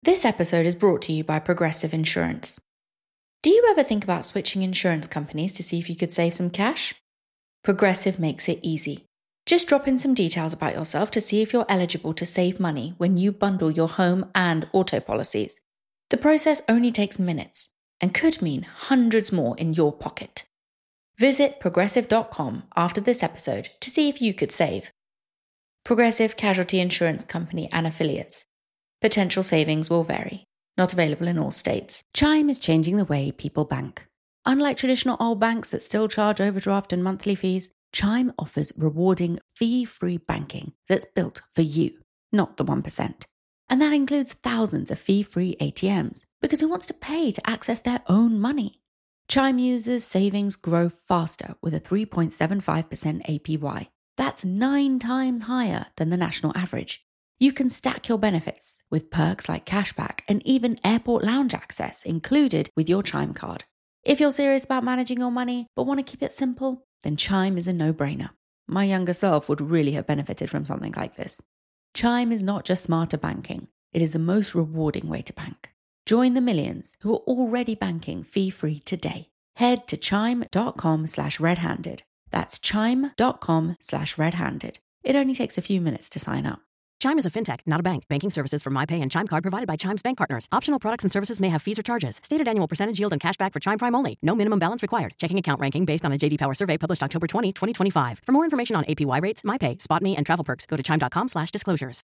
This episode is brought to you by Progressive Insurance. Do you ever think about switching insurance companies to see if you could save some cash? Progressive makes it easy. Just drop in some details about yourself to see if you're eligible to save money when you bundle your home and auto policies. The process only takes minutes and could mean hundreds more in your pocket. Visit progressive.com after this episode to see if you could save. Progressive Casualty Insurance Company and Affiliates. Potential savings will vary. Not available in all states. Chime is changing the way people bank. Unlike traditional old banks that still charge overdraft and monthly fees, Chime offers rewarding fee-free banking that's built for you, not the 1%. And that includes thousands of fee-free ATMs, because who wants to pay to access their own money? Chime users' savings grow faster with a 3.75% APY. That's 9 times higher than the national average. You can stack your benefits with perks like cashback and even airport lounge access included with your Chime card. If you're serious about managing your money but want to keep it simple, then Chime is a no-brainer. My younger self would really have benefited from something like this. Chime is not just smarter banking, it is the most rewarding way to bank. Join the millions who are already banking fee-free today. Head to chime.com/redhanded. That's chime.com/redhanded. It only takes a few minutes to sign up. Chime is a fintech, not a bank. Banking services from MyPay and Chime Card provided by Chime's bank partners. Optional products and services may have fees or charges. Stated annual percentage yield and cashback for Chime Prime only. No minimum balance required. Checking account ranking based on a JD Power survey published October 20, 2025. For more information on APY rates, MyPay, SpotMe, and travel perks, go to chime.com/disclosures.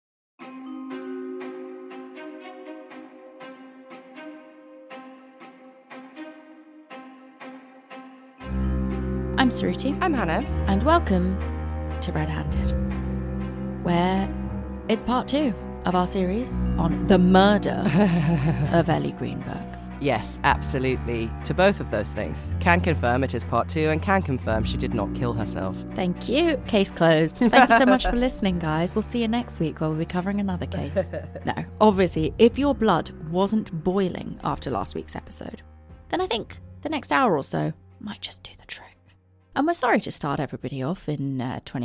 I'm Suruti. I'm Hannah. And welcome to Red Handed, where it's part 2 of our series on the murder of Ellie Greenberg. Yes, absolutely. To both of those things. Can confirm it is part 2 and can confirm she did not kill herself. Thank you. Case closed. Thank you so much for listening, guys. We'll see you next week where we'll be covering another case. No, obviously, if your blood wasn't boiling after last week's episode, then I think the next hour or so might just do the trick. And we're sorry to start everybody off in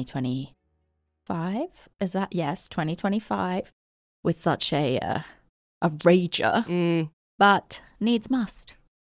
2025. Is that? Yes, 2025. With such a rager. But needs must.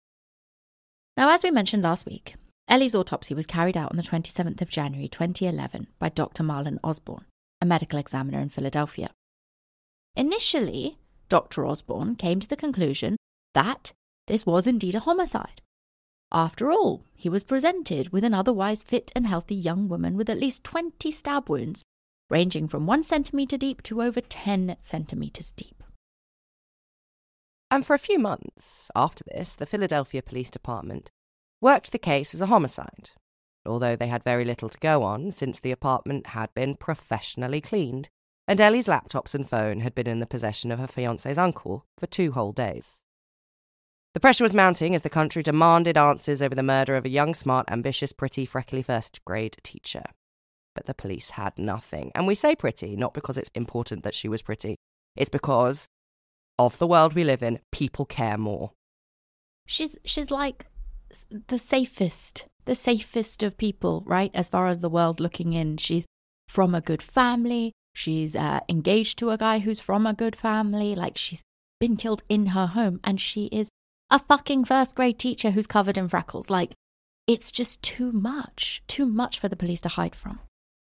Now, as we mentioned last week, Ellie's autopsy was carried out on the 27th of January 2011 by Dr. Marlon Osborne, a medical examiner in Philadelphia. Initially, Dr. Osborne came to the conclusion that this was indeed a homicide. After all, he was presented with an otherwise fit and healthy young woman with at least 20 stab wounds, ranging from 1 centimetre deep to over 10 centimetres deep. And for a few months after this, the Philadelphia Police Department worked the case as a homicide, although they had very little to go on since the apartment had been professionally cleaned and Ellie's laptops and phone had been in the possession of her fiancé's uncle for 2 whole days. The pressure was mounting as the country demanded answers over the murder of a young, smart, ambitious, pretty, freckly first-grade teacher. But the police had nothing. And we say pretty, not because it's important that she was pretty. It's because, of the world we live in, people care more. She's like the safest of people, right? As far as the world looking in. She's from a good family. She's engaged to a guy who's from a good family. Like, she's been killed in her home, and she is a fucking first-grade teacher who's covered in freckles. Like, it's just too much for the police to hide from.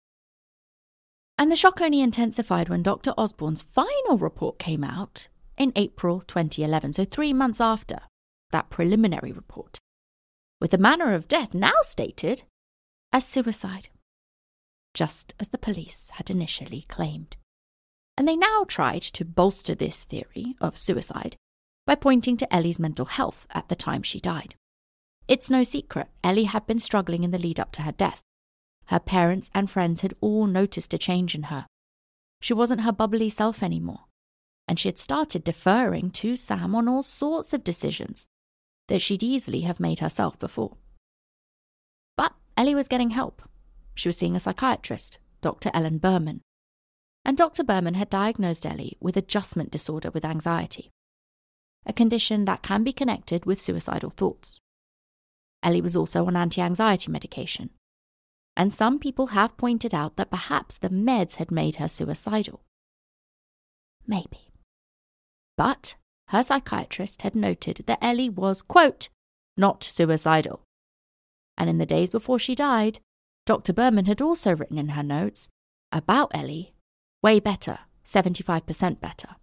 And the shock only intensified when Dr. Osborne's final report came out in April 2011, so 3 months after that preliminary report, with the manner of death now stated as suicide, just as the police had initially claimed. And they now tried to bolster this theory of suicide by pointing to Ellie's mental health at the time she died. It's no secret, Ellie had been struggling in the lead up to her death. Her parents and friends had all noticed a change in her. She wasn't her bubbly self anymore, and she had started deferring to Sam on all sorts of decisions that she'd easily have made herself before. But Ellie was getting help. She was seeing a psychiatrist, Dr. Ellen Berman. And Dr. Berman had diagnosed Ellie with adjustment disorder with anxiety, a condition that can be connected with suicidal thoughts. Ellie was also on anti-anxiety medication, and some people have pointed out that perhaps the meds had made her suicidal. Maybe. But her psychiatrist had noted that Ellie was, quote, not suicidal. And in the days before she died, Dr. Berman had also written in her notes about Ellie, way better, 75% better.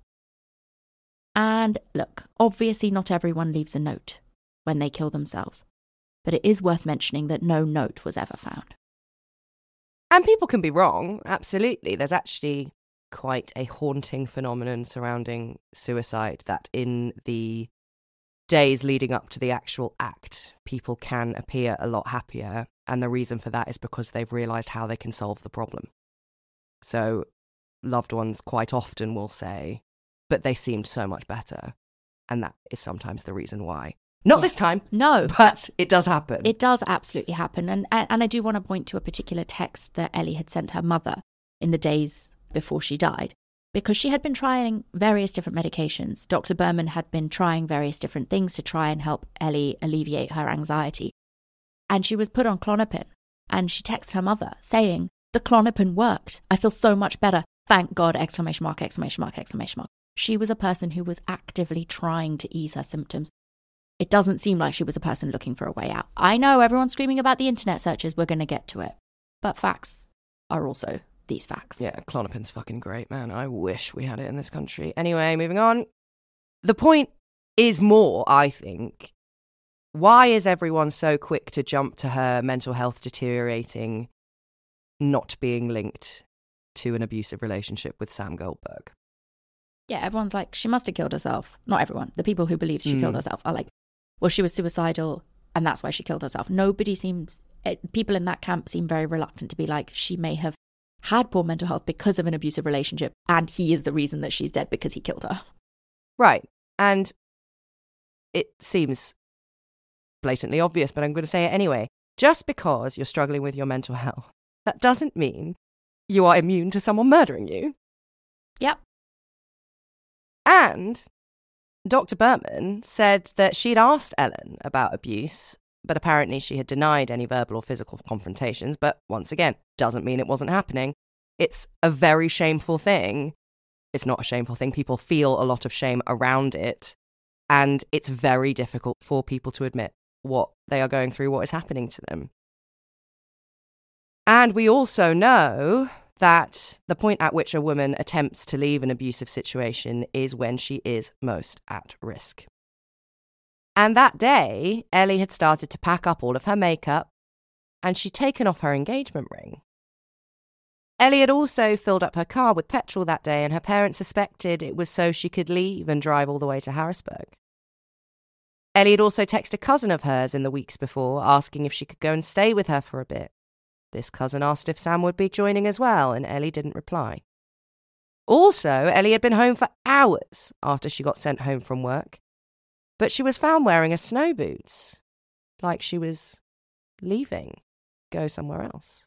And look, obviously not everyone leaves a note when they kill themselves, but it is worth mentioning that no note was ever found. And people can be wrong, absolutely. There's actually quite a haunting phenomenon surrounding suicide that in the days leading up to the actual act, people can appear a lot happier. And the reason for that is because they've realised how they can solve the problem. So loved ones quite often will say, but they seemed so much better. And that is sometimes the reason why. Not this time. No. But it does happen. It does absolutely happen. And I do want to point to a particular text that Ellie had sent her mother in the days before she died, because she had been trying various different medications. Dr. Berman had been trying various different things to try and help Ellie alleviate her anxiety. And she was put on Klonopin. And she texted her mother saying, the Klonopin worked. I feel so much better. Thank God, exclamation mark, exclamation mark, exclamation mark. She was a person who was actively trying to ease her symptoms. It doesn't seem like she was a person looking for a way out. I know everyone's screaming about the internet searches. We're going to get to it. But facts are also these facts. Yeah, Klonopin's fucking great, man. I wish we had it in this country. Anyway, moving on. The point is more, I think, why is everyone so quick to jump to her mental health deteriorating, not being linked to an abusive relationship with Sam Goldberg? Yeah, everyone's like, she must have killed herself. Not everyone. The people who believe she killed herself are like, well, she was suicidal and that's why she killed herself. People in that camp seem very reluctant to be like, she may have had poor mental health because of an abusive relationship and he is the reason that she's dead because he killed her. Right. And it seems blatantly obvious, but I'm going to say it anyway. Just because you're struggling with your mental health, that doesn't mean you are immune to someone murdering you. Yep. And Dr. Berman said that she'd asked Ellen about abuse, but apparently she had denied any verbal or physical confrontations. But once again, doesn't mean it wasn't happening. It's a very shameful thing. It's not a shameful thing. People feel a lot of shame around it. And it's very difficult for people to admit what they are going through, what is happening to them. And we also know that the point at which a woman attempts to leave an abusive situation is when she is most at risk. And that day, Ellie had started to pack up all of her makeup, and she'd taken off her engagement ring. Ellie had also filled up her car with petrol that day, and her parents suspected it was so she could leave and drive all the way to Harrisburg. Ellie had also texted a cousin of hers in the weeks before, asking if she could go and stay with her for a bit. This cousin asked if Sam would be joining as well, and Ellie didn't reply. Also, Ellie had been home for hours after she got sent home from work, but she was found wearing her snow boots, like she was leaving, go somewhere else.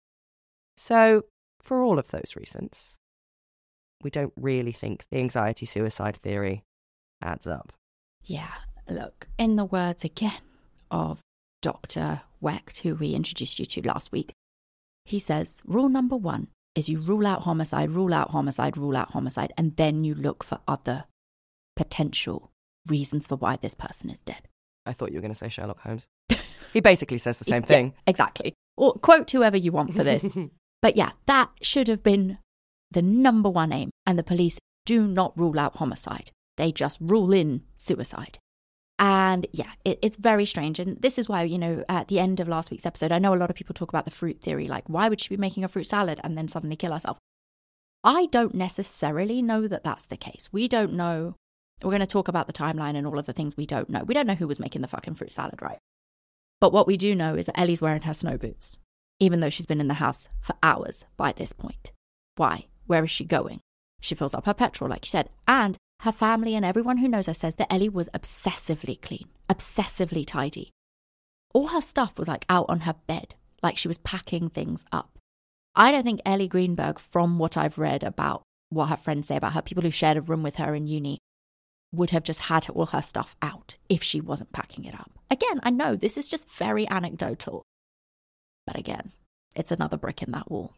So, for all of those reasons, we don't really think the anxiety-suicide theory adds up. Yeah, look, in the words again of Dr. Wecht, who we introduced you to last week, he says, rule number 1 is you rule out homicide, rule out homicide, rule out homicide, and then you look for other potential reasons for why this person is dead. I thought you were going to say Sherlock Holmes. He basically says the same thing. Yeah, exactly. Or quote whoever you want for this. But yeah, that should have been the number 1 aim. And the police do not rule out homicide. They just rule in suicide. And yeah, it's very strange. And this is why, at the end of last week's episode, I know a lot of people talk about the fruit theory, like why would she be making a fruit salad and then suddenly kill herself? I don't necessarily know that that's the case. We don't know. We're going to talk about the timeline and all of the things we don't know. We don't know who was making the fucking fruit salad, right? But what we do know is that Ellie's wearing her snow boots, even though she's been in the house for hours by this point. Why? Where is she going? She fills up her petrol, like you said, and her family and everyone who knows her says that Ellie was obsessively clean, obsessively tidy. All her stuff was like out on her bed, like she was packing things up. I don't think Ellie Greenberg, from what I've read about what her friends say about her, people who shared a room with her in uni, would have just had all her stuff out if she wasn't packing it up. Again, I know this is just very anecdotal. But again, it's another brick in that wall.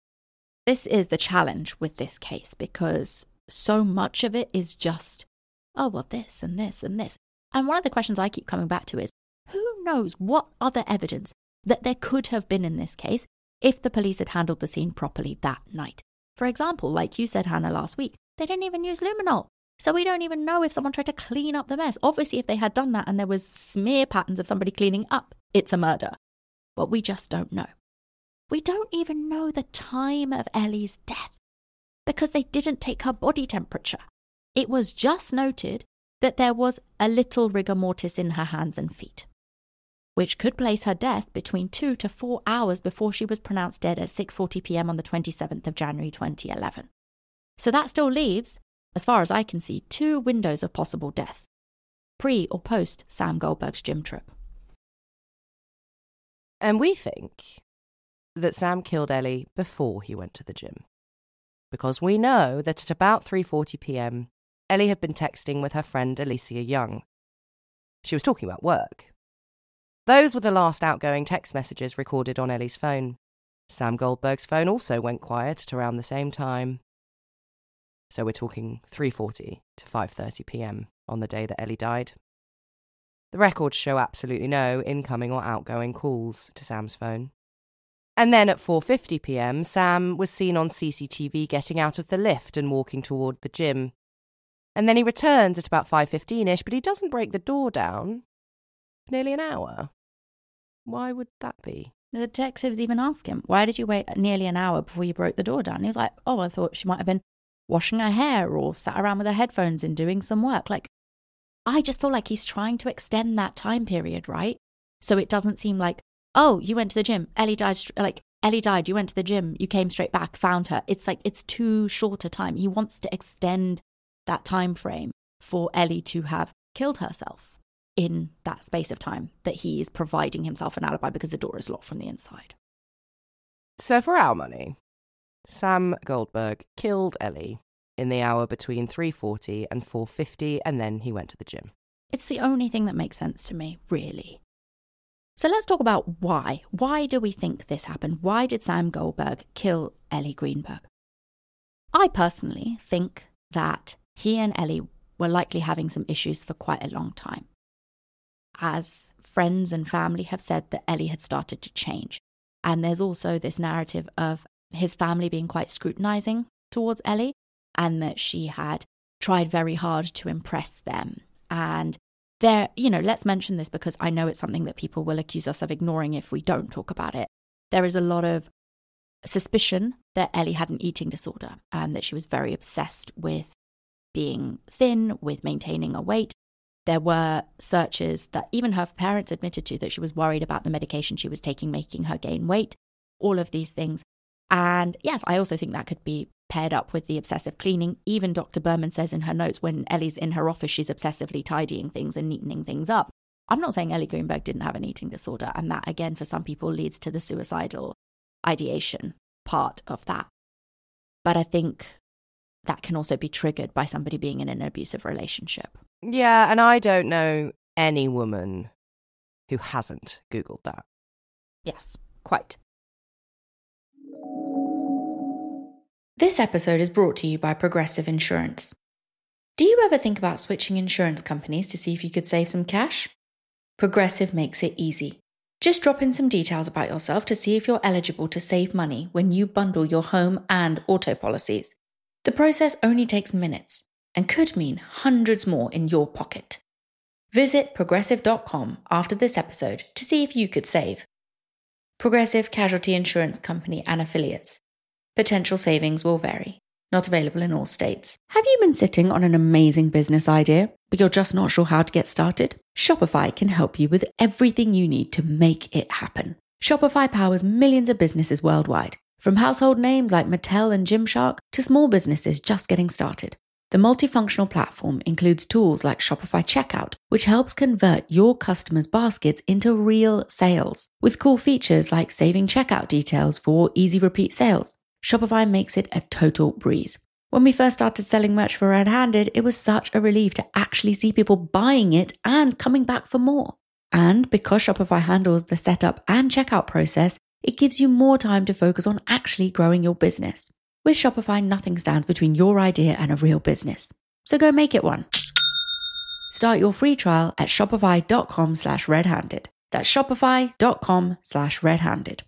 This is the challenge with this case because so much of it is just oh, well, this and this and this. And one of the questions I keep coming back to is, who knows what other evidence that there could have been in this case if the police had handled the scene properly that night? For example, like you said, Hannah, last week, they didn't even use luminol. So we don't even know if someone tried to clean up the mess. Obviously, if they had done that and there was smear patterns of somebody cleaning up, it's a murder. But we just don't know. We don't even know the time of Ellie's death because they didn't take her body temperature. It was just noted that there was a little rigor mortis in her hands and feet, which could place her death between 2 to 4 hours before she was pronounced dead at 6:40 p.m. on the 27th of January 2011. So that still leaves, as far as I can see, 2 windows of possible death, pre or post Sam Goldberg's gym trip. And we think that Sam killed Ellie before he went to the gym, because we know that at about 3:40 p.m, Ellie had been texting with her friend Alicia Young. She was talking about work. Those were the last outgoing text messages recorded on Ellie's phone. Sam Goldberg's phone also went quiet at around the same time. So we're talking 3:40 to 5:30 p.m. on the day that Ellie died. The records show absolutely no incoming or outgoing calls to Sam's phone. And then at 4:50 p.m, Sam was seen on CCTV getting out of the lift and walking toward the gym. And then he returns at about 5:15ish, but he doesn't break the door down for nearly an hour. Why would that be? The detectives even asked him, why did you wait nearly an hour before you broke the door down? And he was like, oh, I thought she might have been washing her hair or sat around with her headphones and doing some work. Like, I just feel like he's trying to extend that time period, right? So it doesn't seem like, oh, you went to the gym, Ellie died, you went to the gym, you came straight back, found her. It's like, it's too short a time. He wants to extend that time frame for Ellie to have killed herself in that space of time that he is providing himself an alibi because the door is locked from the inside. So for our money, Sam Goldberg killed Ellie in the hour between 3:40 and 4:50, and then he went to the gym. It's the only thing that makes sense to me, really. So let's talk about why. Why do we think this happened? Why did Sam Goldberg kill Ellie Greenberg? I personally think that he and Ellie were likely having some issues for quite a long time. As friends and family have said that Ellie had started to change. And there's also this narrative of his family being quite scrutinizing towards Ellie and that she had tried very hard to impress them. And there, let's mention this because I know it's something that people will accuse us of ignoring if we don't talk about it. There is a lot of suspicion that Ellie had an eating disorder and that she was very obsessed with being thin, with maintaining a weight. There were searches that even her parents admitted to, that she was worried about the medication she was taking, making her gain weight, all of these things. And yes, I also think that could be paired up with the obsessive cleaning. Even Dr. Berman says in her notes when Ellie's in her office, she's obsessively tidying things and neatening things up. I'm not saying Ellie Greenberg didn't have an eating disorder, and that, again, for some people leads to the suicidal ideation part of that. But I think that can also be triggered by somebody being in an abusive relationship. Yeah, and I don't know any woman who hasn't Googled that. Yes, quite. This episode is brought to you by Progressive Insurance. Do you ever think about switching insurance companies to see if you could save some cash? Progressive makes it easy. Just drop in some details about yourself to see if you're eligible to save money when you bundle your home and auto policies. The process only takes minutes and could mean hundreds more in your pocket. Visit progressive.com after this episode to see if you could save. Progressive Casualty Insurance Company and Affiliates. Potential savings will vary. Not available in all states. Have you been sitting on an amazing business idea, but you're just not sure how to get started? Shopify can help you with everything you need to make it happen. Shopify powers millions of businesses worldwide, from household names like Mattel and Gymshark to small businesses just getting started. The multifunctional platform includes tools like Shopify Checkout, which helps convert your customers' baskets into real sales. With cool features like saving checkout details for easy repeat sales, Shopify makes it a total breeze. When we first started selling merch for Red Handed, it was such a relief to actually see people buying it and coming back for more. And because Shopify handles the setup and checkout process, it gives you more time to focus on actually growing your business. With Shopify, nothing stands between your idea and a real business. So go make it one. Start your free trial at shopify.com/redhanded. That's shopify.com/redhanded.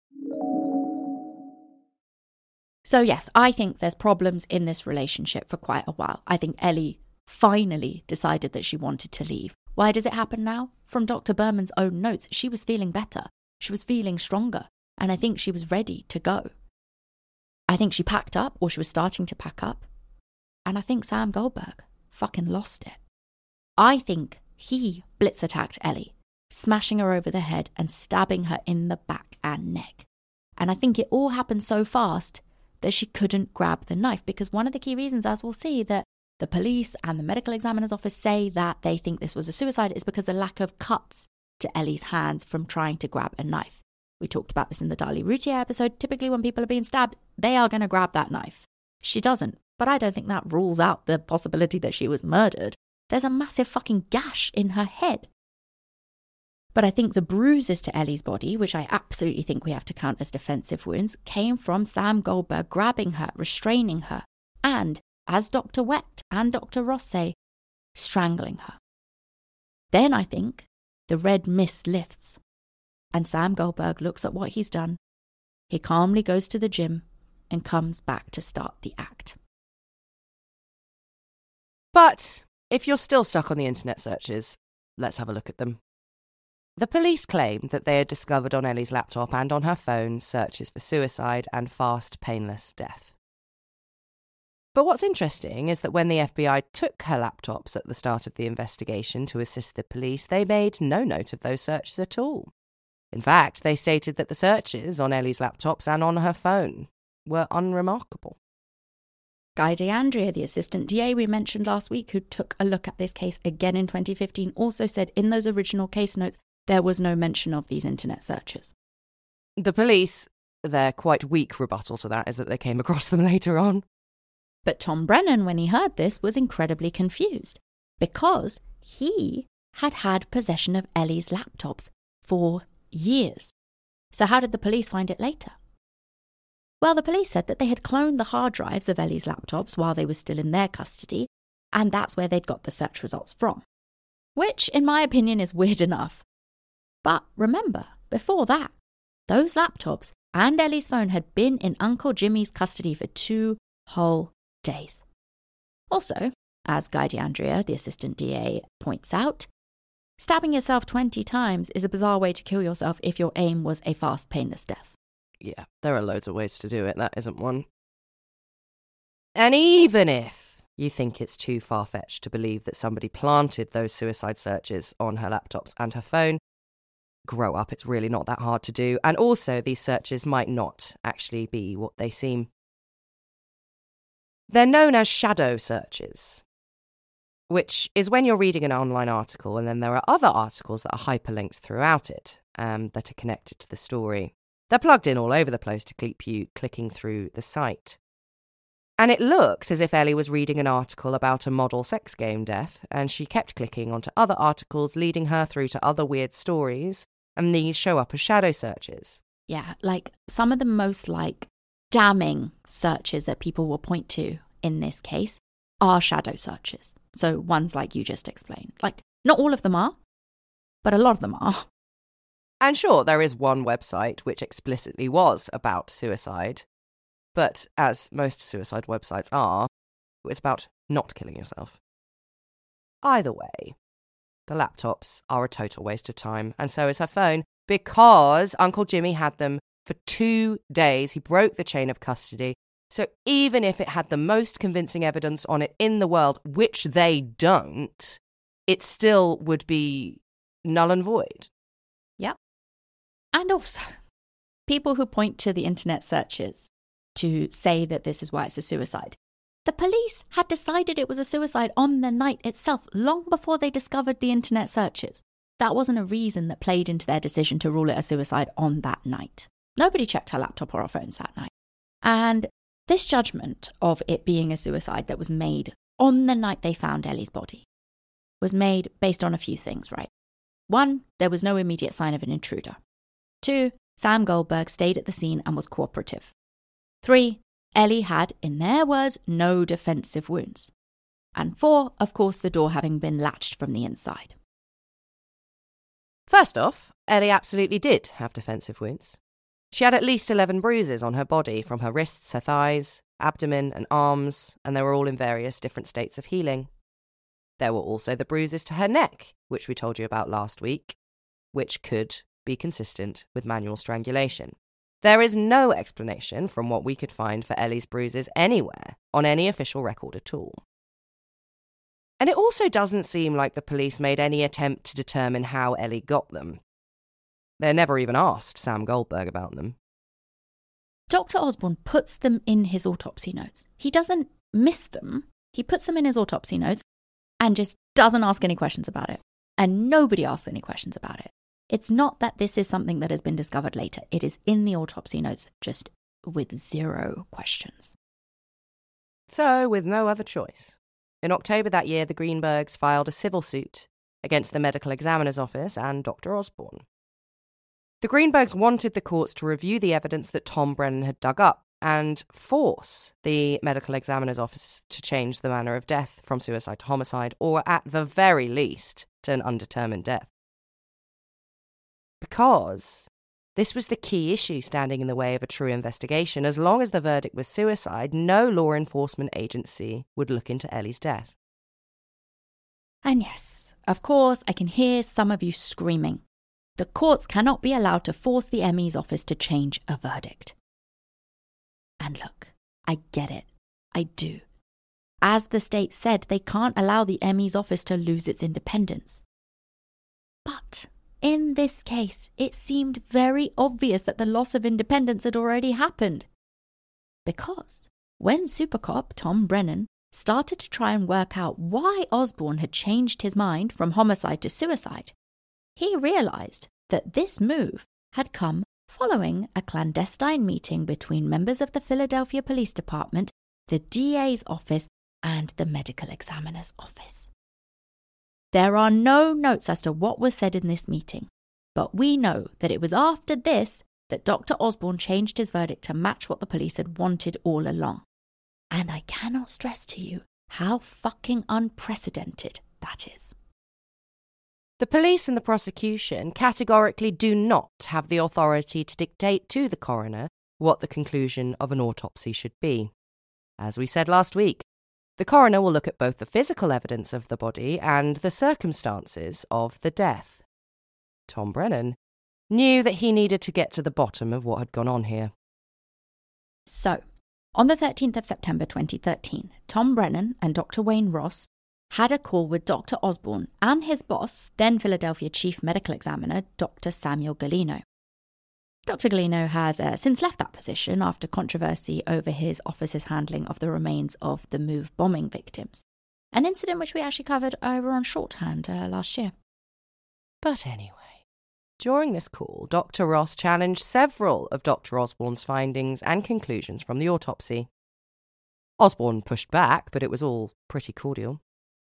So yes, I think there's problems in this relationship for quite a while. I think Ellie finally decided that she wanted to leave. Why does it happen now? From Dr. Berman's own notes, she was feeling better. She was feeling stronger. And I think she was ready to go. I think she packed up, or she was starting to pack up. And I think Sam Goldberg fucking lost it. I think he blitz attacked Ellie, smashing her over the head and stabbing her in the back and neck. And I think it all happened so fast that she couldn't grab the knife, because one of the key reasons, as we'll see, that the police and the medical examiner's office say that they think this was a suicide is because the lack of cuts to Ellie's hands from trying to grab a knife. We talked about this in the Darlie Routier episode. Typically when people are being stabbed, they are going to grab that knife. She doesn't, but I don't think that rules out the possibility that she was murdered. There's a massive fucking gash in her head. But I think the bruises to Ellie's body, which I absolutely think we have to count as defensive wounds, came from Sam Goldberg grabbing her, restraining her, and, as Dr. Wecht and Dr. Ross say, strangling her. Then I think the red mist lifts, and Sam Goldberg looks at what he's done. He calmly goes to the gym and comes back to start the act. But if you're still stuck on the internet searches, let's have a look at them. The police claimed that they had discovered on Ellie's laptop and on her phone searches for suicide and fast, painless death. But what's interesting is that when the FBI took her laptops at the start of the investigation to assist the police, they made no note of those searches at all. In fact, they stated that the searches on Ellie's laptops and on her phone were unremarkable. Guy DeAndrea, the assistant DA we mentioned last week, who took a look at this case again in 2015, also said in those original case notes there was no mention of these internet searches. The police, their quite weak rebuttal to that is that they came across them later on. But Tom Brennan, when he heard this, was incredibly confused because he had had possession of Ellie's laptops for years. So how did the police find it later? Well, the police said that they had cloned the hard drives of Ellie's laptops while they were still in their custody, and that's where they'd got the search results from. Which, in my opinion, is weird enough. But remember, before that, those laptops and Ellie's phone had been in Uncle Jimmy's custody for 2 whole days. Also, as Guy DeAndrea, the assistant DA, points out, stabbing yourself 20 times is a bizarre way to kill yourself if your aim was a fast, painless death. Yeah, there are loads of ways to do it. That isn't one. And even if you think it's too far-fetched to believe that somebody planted those suicide searches on her laptops and her phone, grow up, it's really not that hard to do. And also, these searches might not actually be what they seem. They're known as shadow searches, which is when you're reading an online article and then there are other articles that are hyperlinked throughout it that are connected to the story. They're plugged in all over the place to keep you clicking through the site. And it looks as if Ellie was reading an article about a model sex game death, and she kept clicking onto other articles, leading her through to other weird stories, and these show up as shadow searches. Yeah, like some of the most damning searches that people will point to in this case are shadow searches. So ones like you just explained. Not all of them are, but a lot of them are. And sure, there is one website which explicitly was about suicide, but as most suicide websites are, it's about not killing yourself. Either way, the laptops are a total waste of time, and so is her phone, because Uncle Jimmy had them for 2 days. He broke the chain of custody. So even if it had the most convincing evidence on it in the world, which they don't, it still would be null and void. Yep. And also, people who point to the internet searches to say that this is why it's a suicide. The police had decided it was a suicide on the night itself, long before they discovered the internet searches. That wasn't a reason that played into their decision to rule it a suicide on that night. Nobody checked her laptop or her phones that night. And this judgment of it being a suicide that was made on the night they found Ellie's body was made based on a few things, right? 1, there was no immediate sign of an intruder. 2, Sam Goldberg stayed at the scene and was cooperative. 3, Ellie had, in their words, no defensive wounds. And 4, of course, the door having been latched from the inside. First off, Ellie absolutely did have defensive wounds. She had at least 11 bruises on her body from her wrists, her thighs, abdomen and arms, and they were all in various different states of healing. There were also the bruises to her neck, which we told you about last week, which could be consistent with manual strangulation. There is no explanation from what we could find for Ellie's bruises anywhere on any official record at all. And it also doesn't seem like the police made any attempt to determine how Ellie got them. They never even asked Sam Goldberg about them. Dr. Osborne puts them in his autopsy notes. He doesn't miss them. He puts them in his autopsy notes and just doesn't ask any questions about it. And nobody asks any questions about it. It's not that this is something that has been discovered later. It is in the autopsy notes, just with 0 questions. So, with no other choice, in October that year, the Greenbergs filed a civil suit against the medical examiner's office and Dr. Osborne. The Greenbergs wanted the courts to review the evidence that Tom Brennan had dug up and force the medical examiner's office to change the manner of death from suicide to homicide, or at the very least, to an undetermined death. Because this was the key issue standing in the way of a true investigation. As long as the verdict was suicide, no law enforcement agency would look into Ellie's death. And yes, of course, I can hear some of you screaming. The courts cannot be allowed to force the ME's office to change a verdict. And look, I get it. I do. As the state said, they can't allow the ME's office to lose its independence. But in this case, it seemed very obvious that the loss of independence had already happened. Because when Supercop Tom Brennan started to try and work out why Osborne had changed his mind from homicide to suicide, he realized that this move had come following a clandestine meeting between members of the Philadelphia Police Department, the DA's office, and the medical examiner's office. There are no notes as to what was said in this meeting, but we know that it was after this that Dr. Osborne changed his verdict to match what the police had wanted all along. And I cannot stress to you how fucking unprecedented that is. The police and the prosecution categorically do not have the authority to dictate to the coroner what the conclusion of an autopsy should be. As we said last week, the coroner will look at both the physical evidence of the body and the circumstances of the death. Tom Brennan knew that he needed to get to the bottom of what had gone on here. So, on the 13th of September 2013, Tom Brennan and Dr. Wayne Ross had a call with Dr. Osborne and his boss, then Philadelphia Chief Medical Examiner, Dr. Samuel Galino. Dr. Galino has since left that position after controversy over his office's handling of the remains of the MOVE bombing victims, an incident which we actually covered over on Shorthand last year. But anyway, during this call, Dr. Ross challenged several of Dr. Osborne's findings and conclusions from the autopsy. Osborne pushed back, but it was all pretty cordial.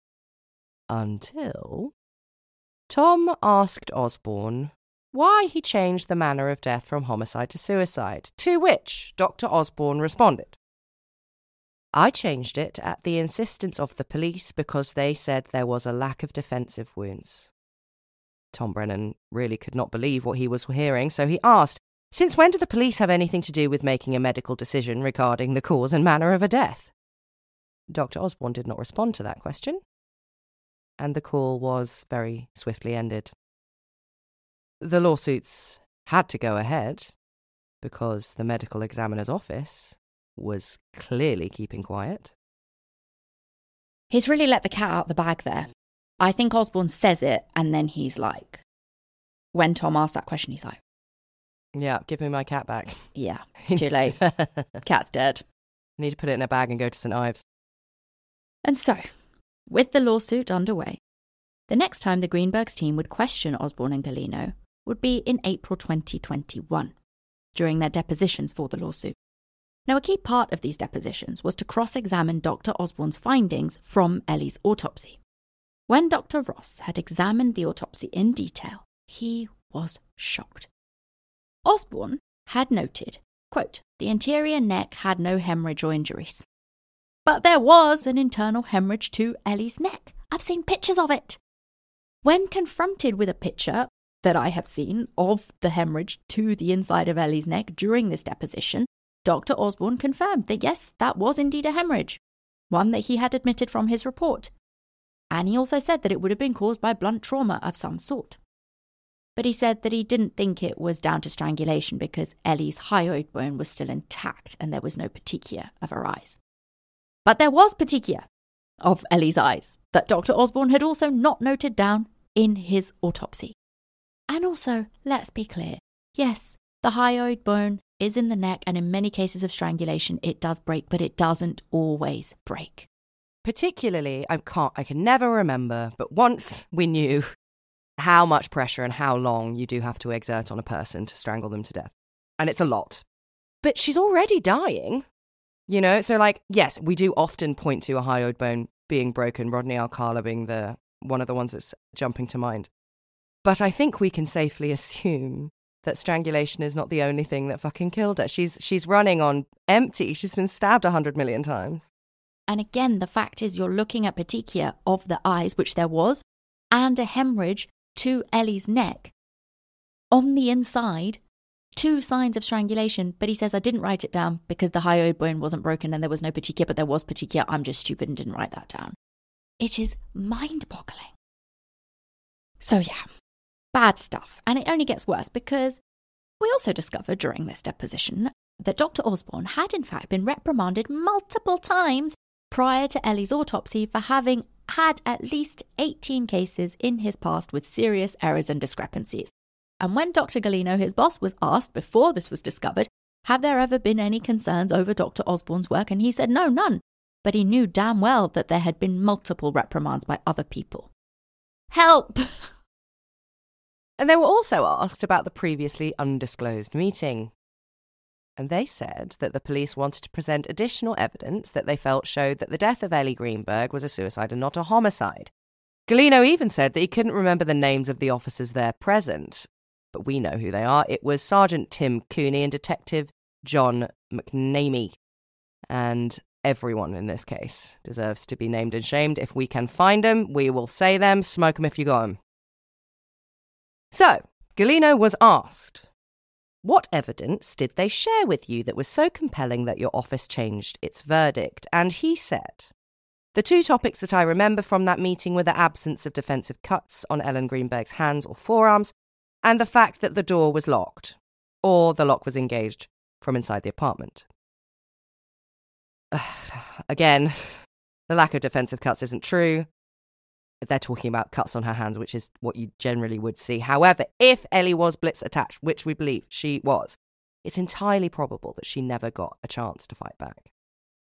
Until Tom asked Osborne why he changed the manner of death from homicide to suicide, to which Dr. Osborne responded, "I changed it at the insistence of the police because they said there was a lack of defensive wounds." Tom Brennan really could not believe what he was hearing, so he asked, "Since when do the police have anything to do with making a medical decision regarding the cause and manner of a death?" Dr. Osborne did not respond to that question, and the call was very swiftly ended. The lawsuits had to go ahead because the medical examiner's office was clearly keeping quiet. He's really let the cat out the bag there. I think Osborne says it, and then he's like, when Tom asked that question, he's like, "Yeah, give me my cat back." "Yeah, it's too late. Cat's dead. I need to put it in a bag and go to St. Ives." And so, with the lawsuit underway, the next time the Greenbergs team would question Osborne and Galino would be in April 2021, during their depositions for the lawsuit. Now, a key part of these depositions was to cross-examine Dr. Osborne's findings from Ellie's autopsy. When Dr. Ross had examined the autopsy in detail, he was shocked. Osborne had noted, quote, "The anterior neck had no hemorrhage or injuries." But there was an internal hemorrhage to Ellie's neck. I've seen pictures of it. When confronted with a picture that I have seen of the hemorrhage to the inside of Ellie's neck during this deposition, Dr. Osborne confirmed that yes, that was indeed a hemorrhage, one that he had admitted from his report. And he also said that it would have been caused by blunt trauma of some sort. But he said that he didn't think it was down to strangulation because Ellie's hyoid bone was still intact and there was no petechia of her eyes. But there was petechia of Ellie's eyes that Dr. Osborne had also not noted down in his autopsy. And also, let's be clear, yes, the hyoid bone is in the neck and in many cases of strangulation it does break, but it doesn't always break. Particularly, I can never remember, but once we knew how much pressure and how long you do have to exert on a person to strangle them to death. And it's a lot. But she's already dying, you know? So, like, yes, we do often point to a hyoid bone being broken, Rodney Alcala being one of the ones that's jumping to mind. But I think we can safely assume that strangulation is not the only thing that fucking killed her. She's running on empty. She's been stabbed 100 million times. And again, the fact is you're looking at petechia of the eyes, which there was, and a hemorrhage to Ellie's neck. On the inside, 2 signs of strangulation, but he says, I didn't write it down because the hyoid bone wasn't broken and there was no petechia, but there was petechia. I'm just stupid and didn't write that down. It is mind-boggling. So yeah, bad stuff. And it only gets worse because we also discovered during this deposition that Dr. Osborne had in fact been reprimanded multiple times prior to Ellie's autopsy for having had at least 18 cases in his past with serious errors and discrepancies. And when Dr. Galino, his boss, was asked before this was discovered, have there ever been any concerns over Dr. Osborne's work? And he said, no, none. But he knew damn well that there had been multiple reprimands by other people. Help! And they were also asked about the previously undisclosed meeting. And they said that the police wanted to present additional evidence that they felt showed that the death of Ellie Greenberg was a suicide and not a homicide. Galino even said that he couldn't remember the names of the officers there present, but we know who they are. It was Sergeant Tim Cooney and Detective John McNamee. And everyone in this case deserves to be named and shamed. If we can find them, we will say them. Smoke them if you got them. So, Galino was asked, what evidence did they share with you that was so compelling that your office changed its verdict? And he said, the 2 topics that I remember from that meeting were the absence of defensive cuts on Ellen Greenberg's hands or forearms, and the fact that the door was locked, or the lock was engaged from inside the apartment. Again, the lack of defensive cuts isn't true. They're talking about cuts on her hands, which is what you generally would see. However, if Ellie was blitz attached, which we believe she was, it's entirely probable that she never got a chance to fight back.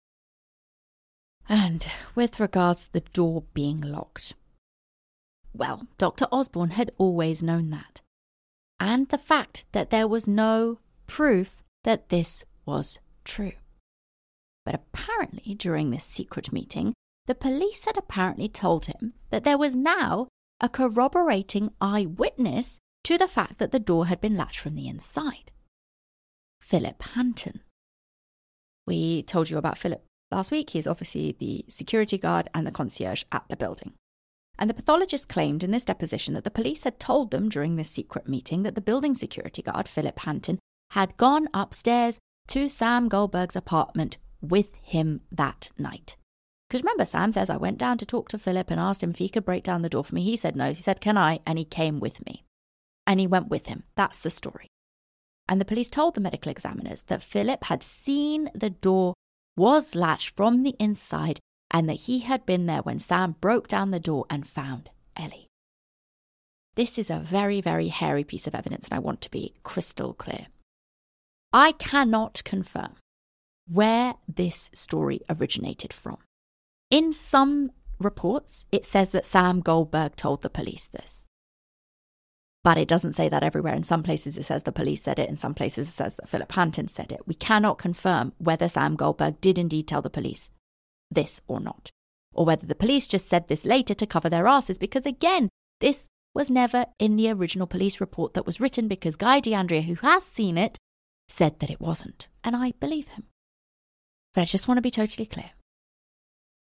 And with regards to the door being locked, well, Dr. Osborne had always known that. And the fact that there was no proof that this was true. But apparently, during this secret meeting, the police had apparently told him that there was now a corroborating eyewitness to the fact that the door had been latched from the inside. Philip Hanton. We told you about Philip last week. He's obviously the security guard and the concierge at the building. And the pathologist claimed in this deposition that the police had told them during this secret meeting that the building security guard, Philip Hanton, had gone upstairs to Sam Goldberg's apartment with him that night. Because remember, Sam says, I went down to talk to Philip and asked him if he could break down the door for me. He said no. He said, can I? And he came with me. And he went with him. That's the story. And the police told the medical examiners that Philip had seen the door was latched from the inside and that he had been there when Sam broke down the door and found Ellie. This is a very, very hairy piece of evidence, and I want to be crystal clear. I cannot confirm where this story originated from. In some reports, it says that Sam Goldberg told the police this. But it doesn't say that everywhere. In some places, it says the police said it. In some places, it says that Philip Hanton said it. We cannot confirm whether Sam Goldberg did indeed tell the police this or not. Or whether the police just said this later to cover their asses. Because again, this was never in the original police report that was written because Guy DeAndrea, who has seen it, said that it wasn't. And I believe him. But I just want to be totally clear.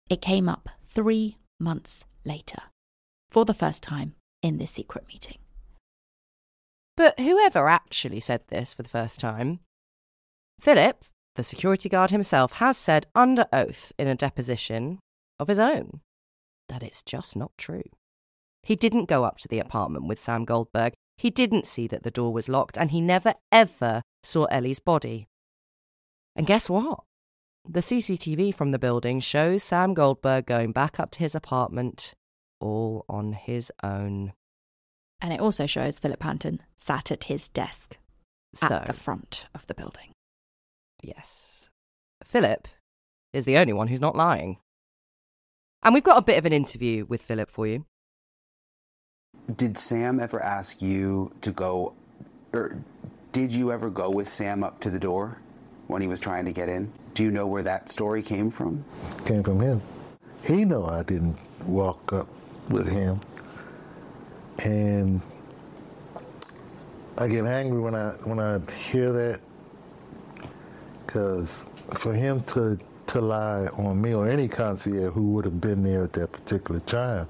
It came up 3 months later, for the first time in this secret meeting. But whoever actually said this for the first time, Philip, the security guard himself, has said under oath in a deposition of his own that it's just not true. He didn't go up to the apartment with Sam Goldberg, he didn't see that the door was locked, and he never ever saw Ellie's body. And guess what? The CCTV from the building shows Sam Goldberg going back up to his apartment all on his own. And it also shows Philip Panton sat at his desk at the front of the building. Yes. Philip is the only one who's not lying. And we've got a bit of an interview with Philip for you. Did Sam ever ask you to go, or did you ever go with Sam up to the door when he was trying to get in? Do you know where that story came from? Came from him. He know I didn't walk up with him. And I get angry when I hear that, because for him to lie on me or any concierge who would have been there at that particular time,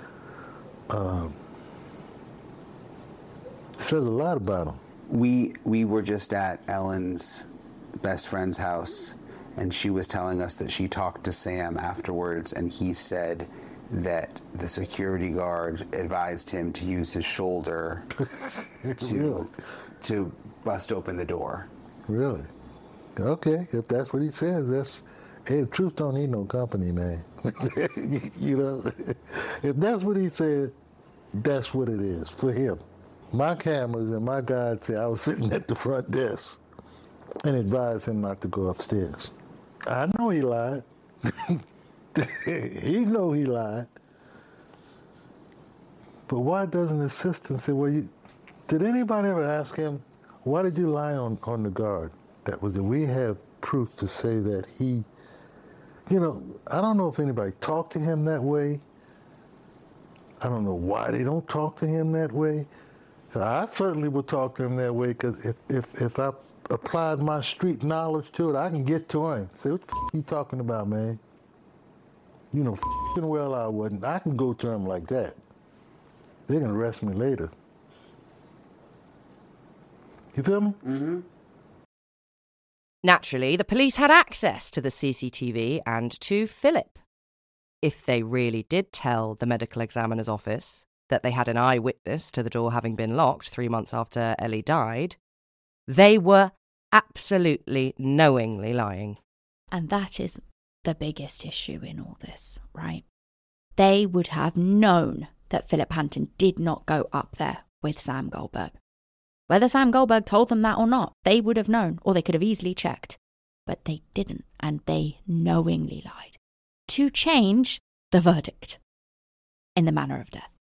says a lot about him. We were just at Ellen's best friend's house, and she was telling us that she talked to Sam afterwards, and he said that the security guard advised him to use his shoulder to bust open the door. Really? Okay, if that's what he says, hey, the truth don't need no company, man. You know, if that's what he said, that's what it is for him. My cameras and my guy said I was sitting at the front desk and advised him not to go upstairs. I know he lied. He know he lied. But why doesn't the system say, well, did anybody ever ask him, why did you lie on the guard? That was it. We have proof to say that he, you know, I don't know if anybody talked to him that way. I don't know why they don't talk to him that way. I certainly would talk to him that way, because if I applied my street knowledge to it, I can get to him. Say, what the f*** you talking about, man? You know, f***ing well I wouldn't. I can go to him like that. They're going to arrest me later. You feel me? Mm-hmm. Naturally, the police had access to the CCTV and to Philip. If they really did tell the medical examiner's office that they had an eyewitness to the door having been locked 3 months after Ellie died, they were absolutely knowingly lying. And that is the biggest issue in all this, right? They would have known that Philip Panton did not go up there with Sam Goldberg. Whether Sam Goldberg told them that or not, they would have known, or they could have easily checked. But they didn't, and they knowingly lied to change the verdict in the manner of death.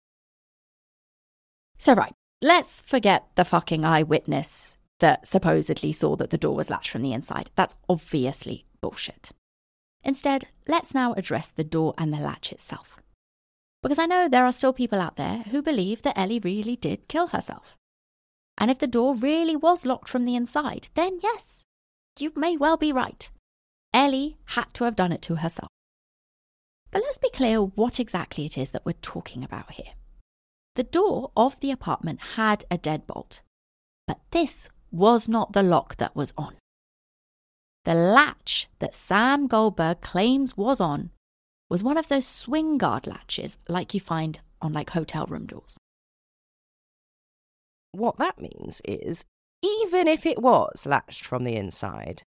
So right, let's forget the fucking eyewitness that supposedly saw that the door was latched from the inside. That's obviously bullshit. Instead, let's now address the door and the latch itself. Because I know there are still people out there who believe that Ellie really did kill herself. And if the door really was locked from the inside, then yes, you may well be right. Ellie had to have done it to herself. But let's be clear what exactly it is that we're talking about here. The door of the apartment had a deadbolt, but this was not the lock that was on. The latch that Sam Goldberg claims was on was one of those swing guard latches like you find on like hotel room doors. What that means is, even if it was latched from the inside,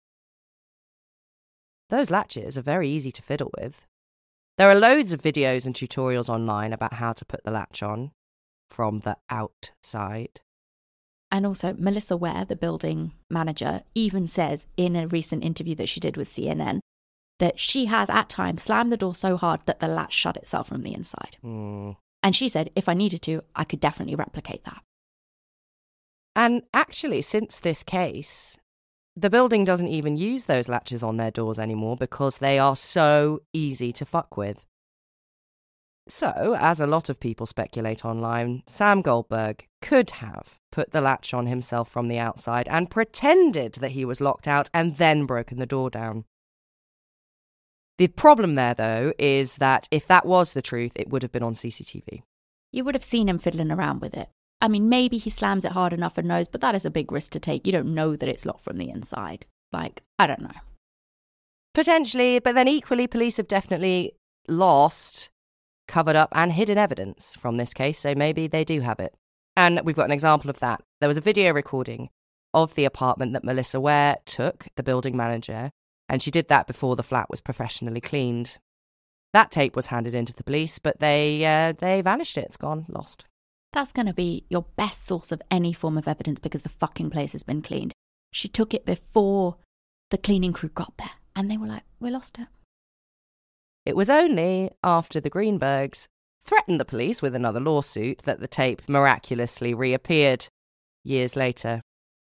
those latches are very easy to fiddle with. There are loads of videos and tutorials online about how to put the latch on from the outside. And also, Melissa Ware, the building manager, even says in a recent interview that she did with CNN that she has at times slammed the door so hard that the latch shut itself from the inside. And she said, if I needed to, I could definitely replicate that. And actually, since this case, the building doesn't even use those latches on their doors anymore because they are so easy to fuck with. So, as a lot of people speculate online, Sam Goldberg could have put the latch on himself from the outside and pretended that he was locked out and then broken the door down. The problem there, though, is that if that was the truth, it would have been on CCTV. You would have seen him fiddling around with it. I mean, maybe he slams it hard enough and knows, but that is a big risk to take. You don't know that it's locked from the inside. Like, I don't know. Potentially, but then equally, police have definitely lost, covered up and hidden evidence from this case, so maybe they do have it. And we've got an example of that. There was a video recording of the apartment that Melissa Ware took, the building manager, and she did that before the flat was professionally cleaned. That tape was handed in to the police, but they vanished it. It's gone, lost. That's going to be your best source of any form of evidence because the fucking place has been cleaned. She took it before the cleaning crew got there, and they were like, we lost it. It was only after the Greenbergs threatened the police with another lawsuit that the tape miraculously reappeared years later.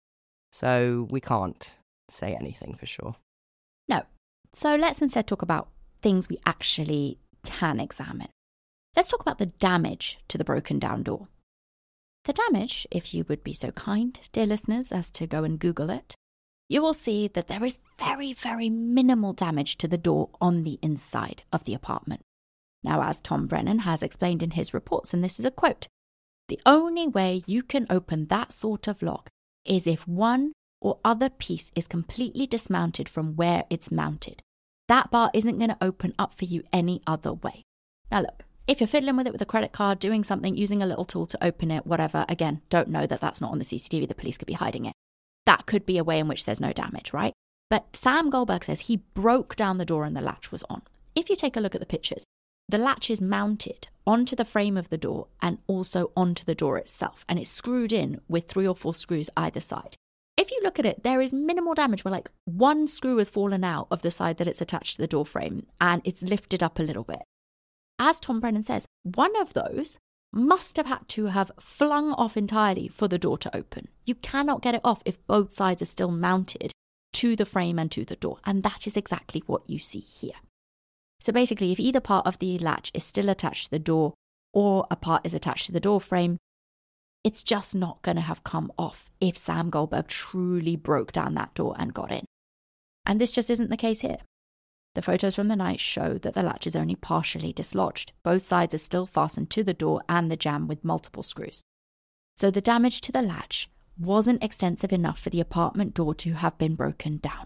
So we can't say anything for sure. No. So let's instead talk about things we actually can examine. Let's talk about the damage to the broken down door. The damage, if you would be so kind, dear listeners, as to go and Google it, you will see that there is very, very minimal damage to the door on the inside of the apartment. Now, as Tom Brennan has explained in his reports, and this is a quote, the only way you can open that sort of lock is if one or other piece is completely dismounted from where it's mounted. That bar isn't going to open up for you any other way. Now look, if you're fiddling with it with a credit card, doing something, using a little tool to open it, whatever, again, don't know that that's not on the CCTV, the police could be hiding it. That could be a way in which there's no damage, right? But Sam Goldberg says he broke down the door and the latch was on. If you take a look at the pictures, the latch is mounted onto the frame of the door and also onto the door itself, and it's screwed in with 3 or 4 screws either side. If you look at it, there is minimal damage where like one screw has fallen out of the side that it's attached to the door frame and it's lifted up a little bit. As Tom Brennan says, one of those must have had to have flung off entirely for the door to open. You cannot get it off if both sides are still mounted to the frame and to the door, and that is exactly what you see here. So basically, if either part of the latch is still attached to the door or a part is attached to the door frame, it's just not going to have come off if Sam Goldberg truly broke down that door and got in. And this just isn't the case here. The photos from the night show that the latch is only partially dislodged. Both sides are still fastened to the door and the jamb with multiple screws. So the damage to the latch wasn't extensive enough for the apartment door to have been broken down.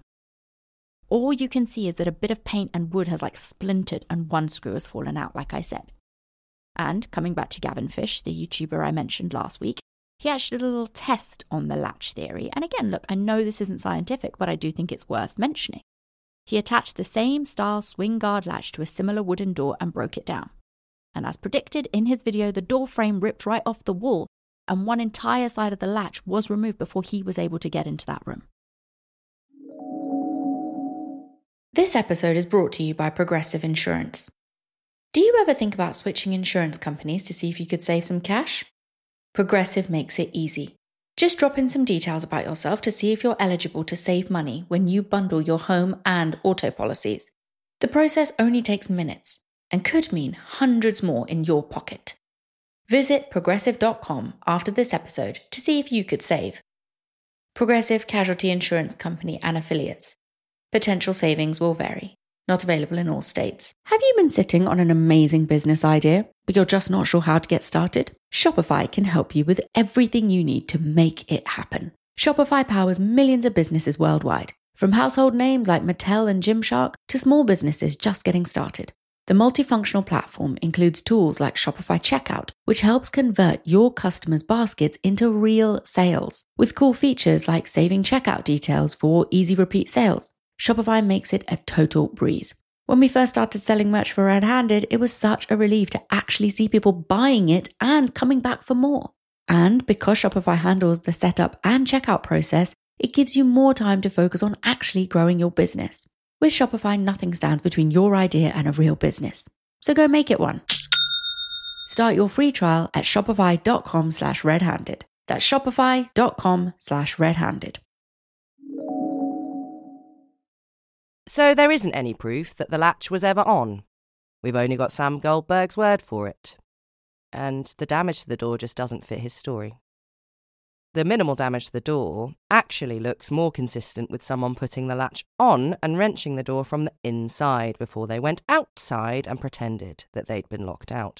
All you can see is that a bit of paint and wood has like splintered and one screw has fallen out, like I said. And coming back to Gavin Fish, the YouTuber I mentioned last week, he actually did a little test on the latch theory. And again, look, I know this isn't scientific, but I do think it's worth mentioning. He attached the same style swing guard latch to a similar wooden door and broke it down. And as predicted in his video, the door frame ripped right off the wall and one entire side of the latch was removed before he was able to get into that room. This episode is brought to you by Progressive Insurance. Do you ever think about switching insurance companies to see if you could save some cash? Progressive makes it easy. Just drop in some details about yourself to see if you're eligible to save money when you bundle your home and auto policies. The process only takes minutes and could mean hundreds more in your pocket. Visit progressive.com after this episode to see if you could save. Progressive Casualty Insurance Company and Affiliates. Potential savings will vary. Not available in all states. Have you been sitting on an amazing business idea, but you're just not sure how to get started? Shopify can help you with everything you need to make it happen. Shopify powers millions of businesses worldwide, from household names like Mattel and Gymshark to small businesses just getting started. The multifunctional platform includes tools like Shopify Checkout, which helps convert your customers' baskets into real sales, with cool features like saving checkout details for easy repeat sales. Shopify makes it a total breeze. When we first started selling merch for Red Handed, it was such a relief to actually see people buying it and coming back for more. And because Shopify handles the setup and checkout process, it gives you more time to focus on actually growing your business. With Shopify, nothing stands between your idea and a real business. So go make it one. Start your free trial at shopify.com/redhanded. That's shopify.com/redhanded. So there isn't any proof that the latch was ever on. We've only got Sam Goldberg's word for it. And the damage to the door just doesn't fit his story. the minimal damage to the door actually looks more consistent with someone putting the latch on and wrenching the door from the inside before they went outside and pretended that they'd been locked out.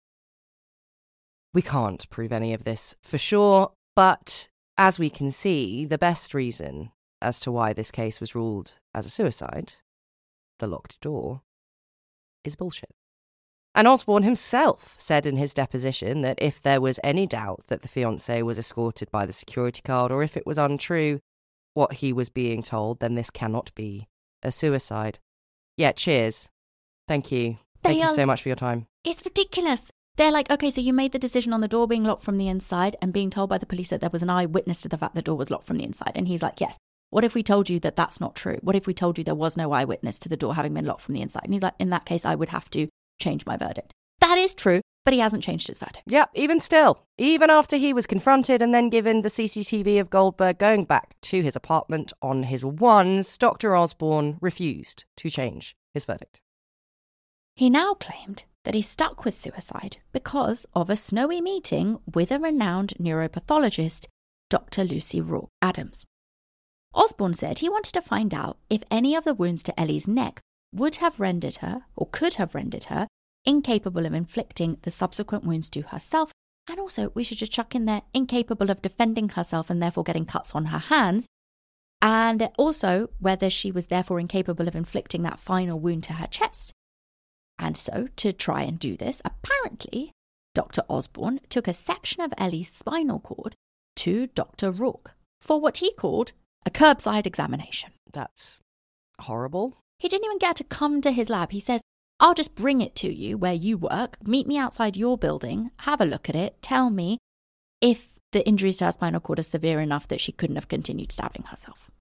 We can't prove any of this for sure, but as we can see, the best reason as to why this case was ruled as a suicide, the locked door, is bullshit. And Osborne himself said in his deposition that if there was any doubt that the fiancée was escorted by the security guard, or if it was untrue what he was being told, then this cannot be a suicide. Yeah, cheers. Thank you. Thank you so much for your time. It's ridiculous. They're like, okay, so you made the decision on the door being locked from the inside and being told by the police that there was an eyewitness to the fact the door was locked from the inside. And he's like, yes. What if we told you that that's not true? What if we told you there was no eyewitness to the door having been locked from the inside? And he's like, in that case, I would have to change my verdict. That is true, but he hasn't changed his verdict. Yep, even still, even after he was confronted and then given the CCTV of Goldberg going back to his apartment on his ones, Dr. Osborne refused to change his verdict. He now claimed that he stuck with suicide because of a snowy meeting with a renowned neuropathologist, Dr. Lucy Rourke Adams. Osborne said he wanted to find out if any of the wounds to Ellie's neck would have rendered her, or could have rendered her, incapable of inflicting the subsequent wounds to herself, and also, we should just chuck in there, incapable of defending herself and therefore getting cuts on her hands, and also whether she was therefore incapable of inflicting that final wound to her chest. And so, to try and do this, apparently, Dr. Osborne took a section of Ellie's spinal cord to Dr. Rourke for what he called a curbside examination. That's horrible. He didn't even get to come to his lab. He says, I'll just bring it to you where you work, meet me outside your building, have a look at it, tell me if the injuries to her spinal cord are severe enough that she couldn't have continued stabbing herself.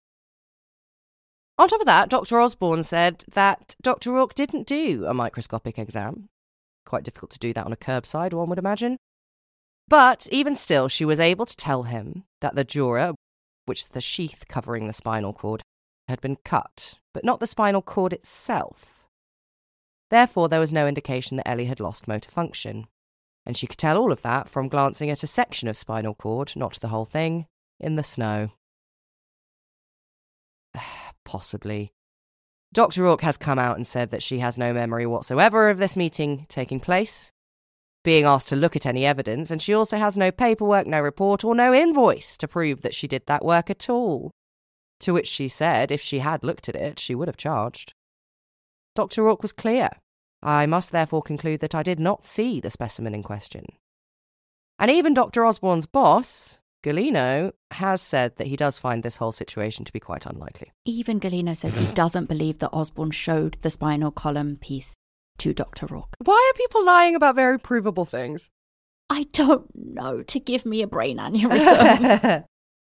On top of that, Dr. Osborne said that Dr. Rourke didn't do a microscopic exam. Quite difficult to do that on a curbside, one would imagine. But even still, she was able to tell him that the dura, which is the sheath covering the spinal cord, had been cut, but not the spinal cord itself. Therefore, there was no indication that Ellie had lost motor function, and she could tell all of that from glancing at a section of spinal cord, not the whole thing, in the snow. Possibly. Dr. Rourke has come out and said that she has no memory whatsoever of this meeting taking place, being asked to look at any evidence, and she also has no paperwork, no report, or no invoice to prove that she did that work at all. To which she said if she had looked at it, she would have charged. Dr. Rourke was clear. I must therefore conclude that I did not see the specimen in question. And even Dr. Osborne's boss, Galeno, has said that he does find this whole situation to be quite unlikely. Even Galeno says he doesn't believe that Osborne showed the spinal column piece to Dr. Rourke. Why are people lying about very provable things? I don't know, to give me a brain aneurysm.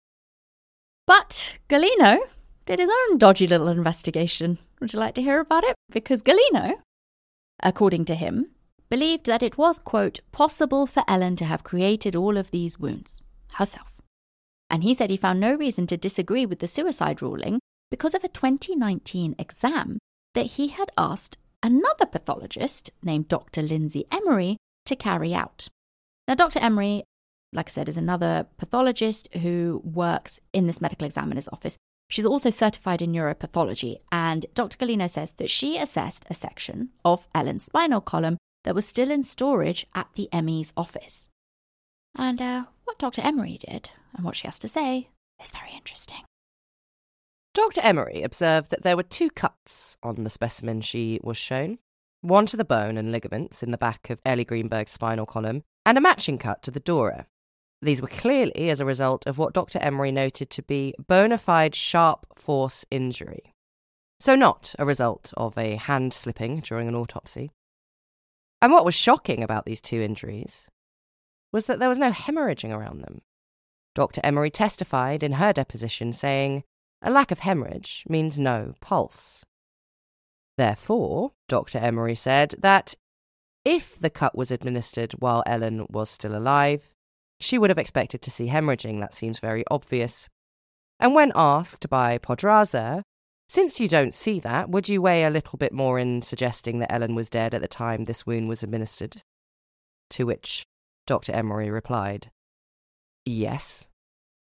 But Galeno did his own dodgy little investigation. Would you like to hear about it? Because Galeno, according to him, believed that it was, quote, possible for Ellen to have created all of these wounds herself. And he said he found no reason to disagree with the suicide ruling because of a 2019 exam that he had asked another pathologist named Dr. Lindsay Emery to carry out. Now, Dr. Emery, like I said, is another pathologist who works in this medical examiner's office. She's also certified in neuropathology, and Dr. Galeno says that she assessed a section of Ellen's spinal column that was still in storage at the ME's office. And what Dr. Emery did, and what she has to say, is very interesting. Dr. Emery observed that there were 2 cuts on the specimen she was shown, one to the bone and ligaments in the back of Ellie Greenberg's spinal column, and a matching cut to the dura. These were clearly as a result of what Dr. Emery noted to be bona fide sharp force injury. So not a result of a hand slipping during an autopsy. And what was shocking about these 2 injuries was that there was no hemorrhaging around them. Dr. Emery testified in her deposition saying, a lack of hemorrhage means no pulse. Therefore, Dr. Emery said that if the cut was administered while Ellen was still alive, she would have expected to see hemorrhaging. That seems very obvious. And when asked by Podraza, since you don't see that, would you weigh a little bit more in suggesting that Ellen was dead at the time this wound was administered? To which Dr. Emery replied, yes.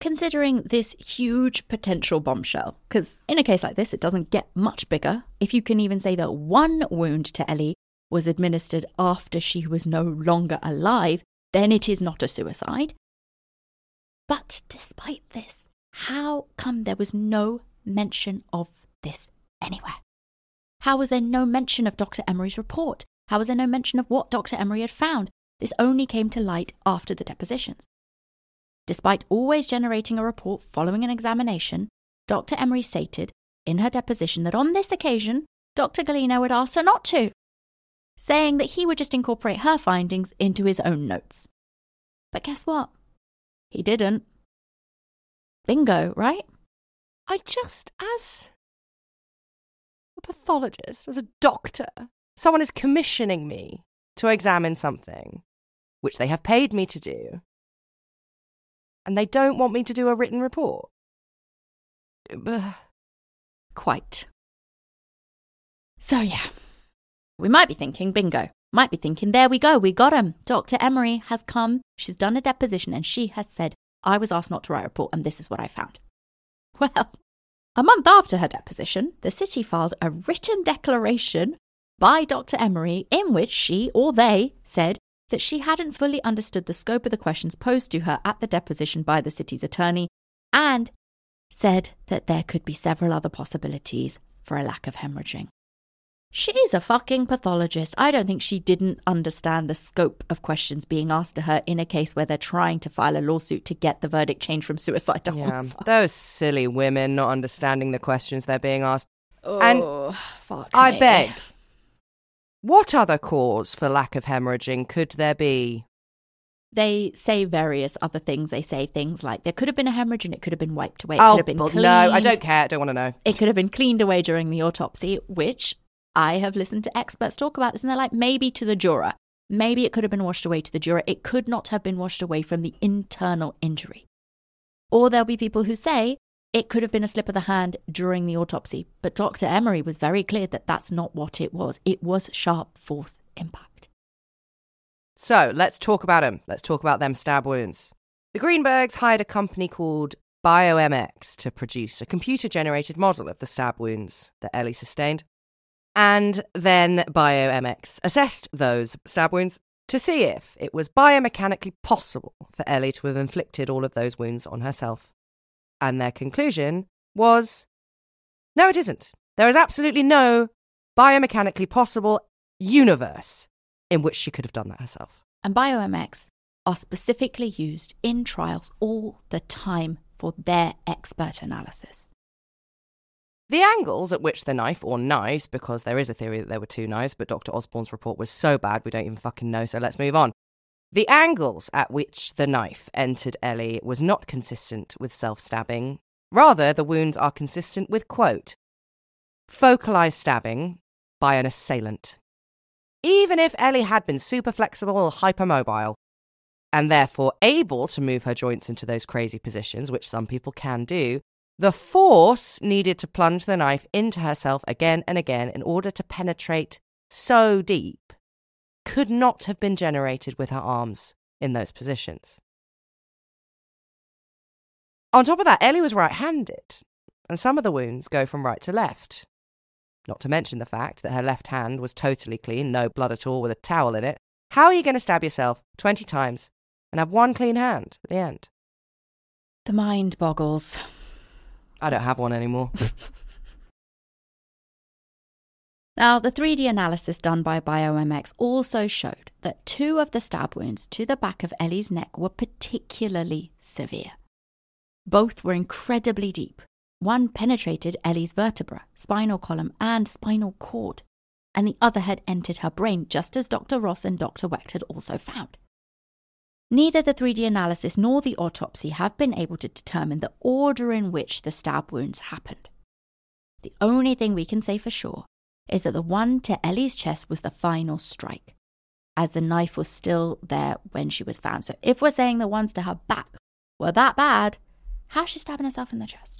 considering this huge potential bombshell, because in a case like this, it doesn't get much bigger. If you can even say that one wound to Ellie was administered after she was no longer alive, then it is not a suicide. But despite this, how come there was no mention of this anywhere? How was there no mention of Dr. Emery's report? How was there no mention of what Dr. Emery had found? This only came to light after the depositions. Despite always generating a report following an examination, Dr. Emery stated in her deposition that on this occasion, Dr. Galino had asked her not to, saying that he would just incorporate her findings into his own notes. But guess what? He didn't. Bingo, right? As a pathologist, as a doctor, someone is commissioning me to examine something which they have paid me to do, and they don't want me to do a written report. Quite. So yeah, we might be thinking, bingo. Might be thinking, there we go, we got him. Dr. Emery has come, she's done a deposition, and she has said, I was asked not to write a report, and this is what I found. Well, a month after her deposition, the city filed a written declaration by Dr. Emery in which she, or they, said that she hadn't fully understood the scope of the questions posed to her at the deposition by the city's attorney, and said that there could be several other possibilities for a lack of hemorrhaging. She's a fucking pathologist. I don't think she didn't understand the scope of questions being asked to her in a case where they're trying to file a lawsuit to get the verdict changed from suicide to homicide. Those silly women not understanding the questions they're being asked. Oh, and fuck I me. beg, what other cause for lack of hemorrhaging could there be? They say various other things. They say things like there could have been a hemorrhage and it could have been wiped away. It Oh, could have been cleaned. no, I don't care. I don't want to know. It could have been cleaned away during the autopsy, which I have listened to experts talk about this, and they're like, maybe to the juror. Maybe it could have been washed away to the juror. It could not have been washed away from the internal injury. Or there'll be people who say it could have been a slip of the hand during the autopsy. But Dr. Emery was very clear that that's not what it was. It was sharp force impact. So let's talk about them. Let's talk about them stab wounds. The Greenbergs hired a company called BioMX to produce a computer-generated model of the stab wounds that Ellie sustained. And then BioMX assessed those stab wounds to see if it was biomechanically possible for Ellie to have inflicted all of those wounds on herself. And their conclusion was, no, it isn't. There is absolutely no biomechanically possible universe in which she could have done that herself. And BioMX are specifically used in trials all the time for their expert analysis. The angles at which the knife, or knives, because there is a theory that there were two knives, but Dr. Osborne's report was so bad we don't even fucking know, so let's move on. The angles at which the knife entered Ellie was not consistent with self-stabbing. Rather, the wounds are consistent with, quote, focalized stabbing by an assailant. Even if Ellie had been super flexible or hypermobile, and therefore able to move her joints into those crazy positions, which some people can do, the force needed to plunge the knife into herself again and again in order to penetrate so deep could not have been generated with her arms in those positions. On top of that, Ellie was right-handed, and some of the wounds go from right to left. Not to mention the fact that her left hand was totally clean, no blood at all, with a towel in it. How are you going to stab yourself 20 times and have one clean hand at the end? The mind boggles. I don't have one anymore. Now, the 3D analysis done by BioMX also showed that 2 of the stab wounds to the back of Ellie's neck were particularly severe. Both were incredibly deep. One penetrated Ellie's vertebra, spinal column, and spinal cord, and the other had entered her brain, just as Dr. Ross and Dr. Wecht had also found. Neither the 3D analysis nor the autopsy have been able to determine the order in which the stab wounds happened. The only thing we can say for sure is that the one to Ellie's chest was the final strike, as the knife was still there when she was found. So if we're saying the ones to her back were that bad, how's she stabbing herself in the chest?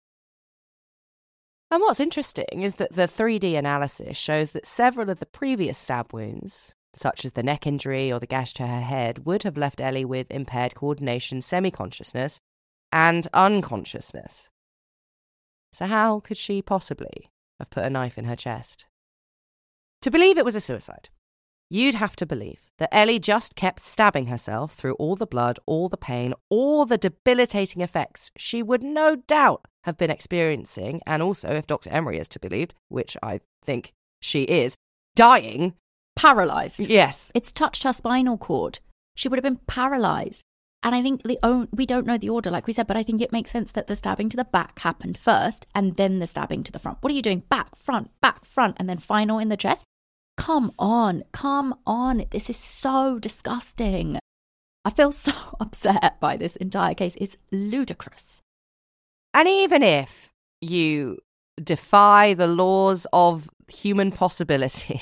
And what's interesting is that the 3D analysis shows that several of the previous stab wounds, such as the neck injury or the gash to her head, would have left Ellie with impaired coordination, semi-consciousness, and unconsciousness. So how could she possibly have put a knife in her chest? To believe it was a suicide, you'd have to believe that Ellie just kept stabbing herself through all the blood, all the pain, all the debilitating effects she would no doubt have been experiencing, and also, if Dr. Emery is to be believed, which I think she is, dying. Paralysed. Yes. It's touched her spinal cord. She would have been paralysed. And I think we don't know the order, like we said, but I think it makes sense that the stabbing to the back happened first and then the stabbing to the front. What are you doing? Back, front, and then final in the chest? Come on. This is so disgusting. I feel so upset by this entire case. It's ludicrous. And even if you defy the laws of human possibility,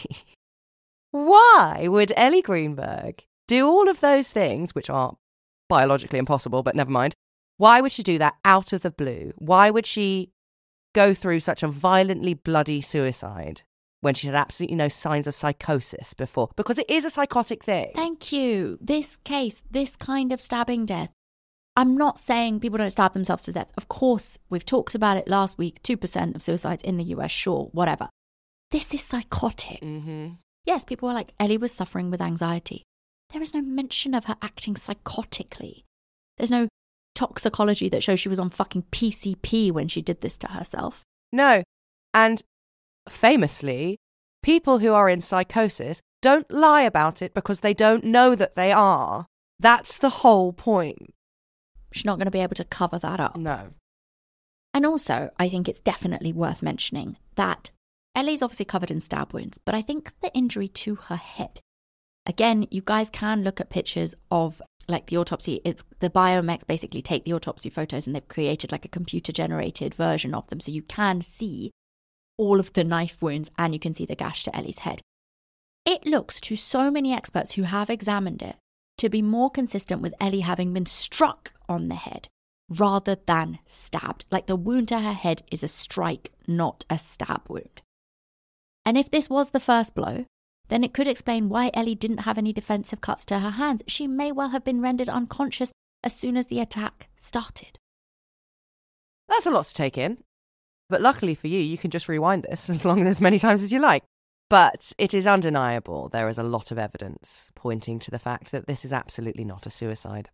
why would Ellie Greenberg do all of those things, which are biologically impossible, but never mind? Why would she do that out of the blue? Why would she go through such a violently bloody suicide when she had absolutely no signs of psychosis before? Because it is a psychotic thing. Thank you. This case, this kind of stabbing death. I'm not saying people don't stab themselves to death. Of course, we've talked about it last week. 2% of suicides in the US, sure, whatever. This is psychotic. Mm-hmm. Yes, people were like, Ellie was suffering with anxiety. There is no mention of her acting psychotically. There's no toxicology that shows she was on fucking PCP when she did this to herself. No. And famously, people who are in psychosis don't lie about it because they don't know that they are. That's the whole point. She's not going to be able to cover that up. No. And also, I think it's definitely worth mentioning that Ellie's obviously covered in stab wounds, but I think the injury to her head. Again, you guys can look at pictures of like the autopsy. It's the biomecs basically take the autopsy photos and they've created like a computer generated version of them. So you can see all of the knife wounds and you can see the gash to Ellie's head. It looks to so many experts who have examined it to be more consistent with Ellie having been struck on the head rather than stabbed. Like the wound to her head is a strike, not a stab wound. And if this was the first blow, then it could explain why Ellie didn't have any defensive cuts to her hands. She may well have been rendered unconscious as soon as the attack started. That's a lot to take in. But luckily for you, you can just rewind this as many times as you like. But it is undeniable there is a lot of evidence pointing to the fact that this is absolutely not a suicide.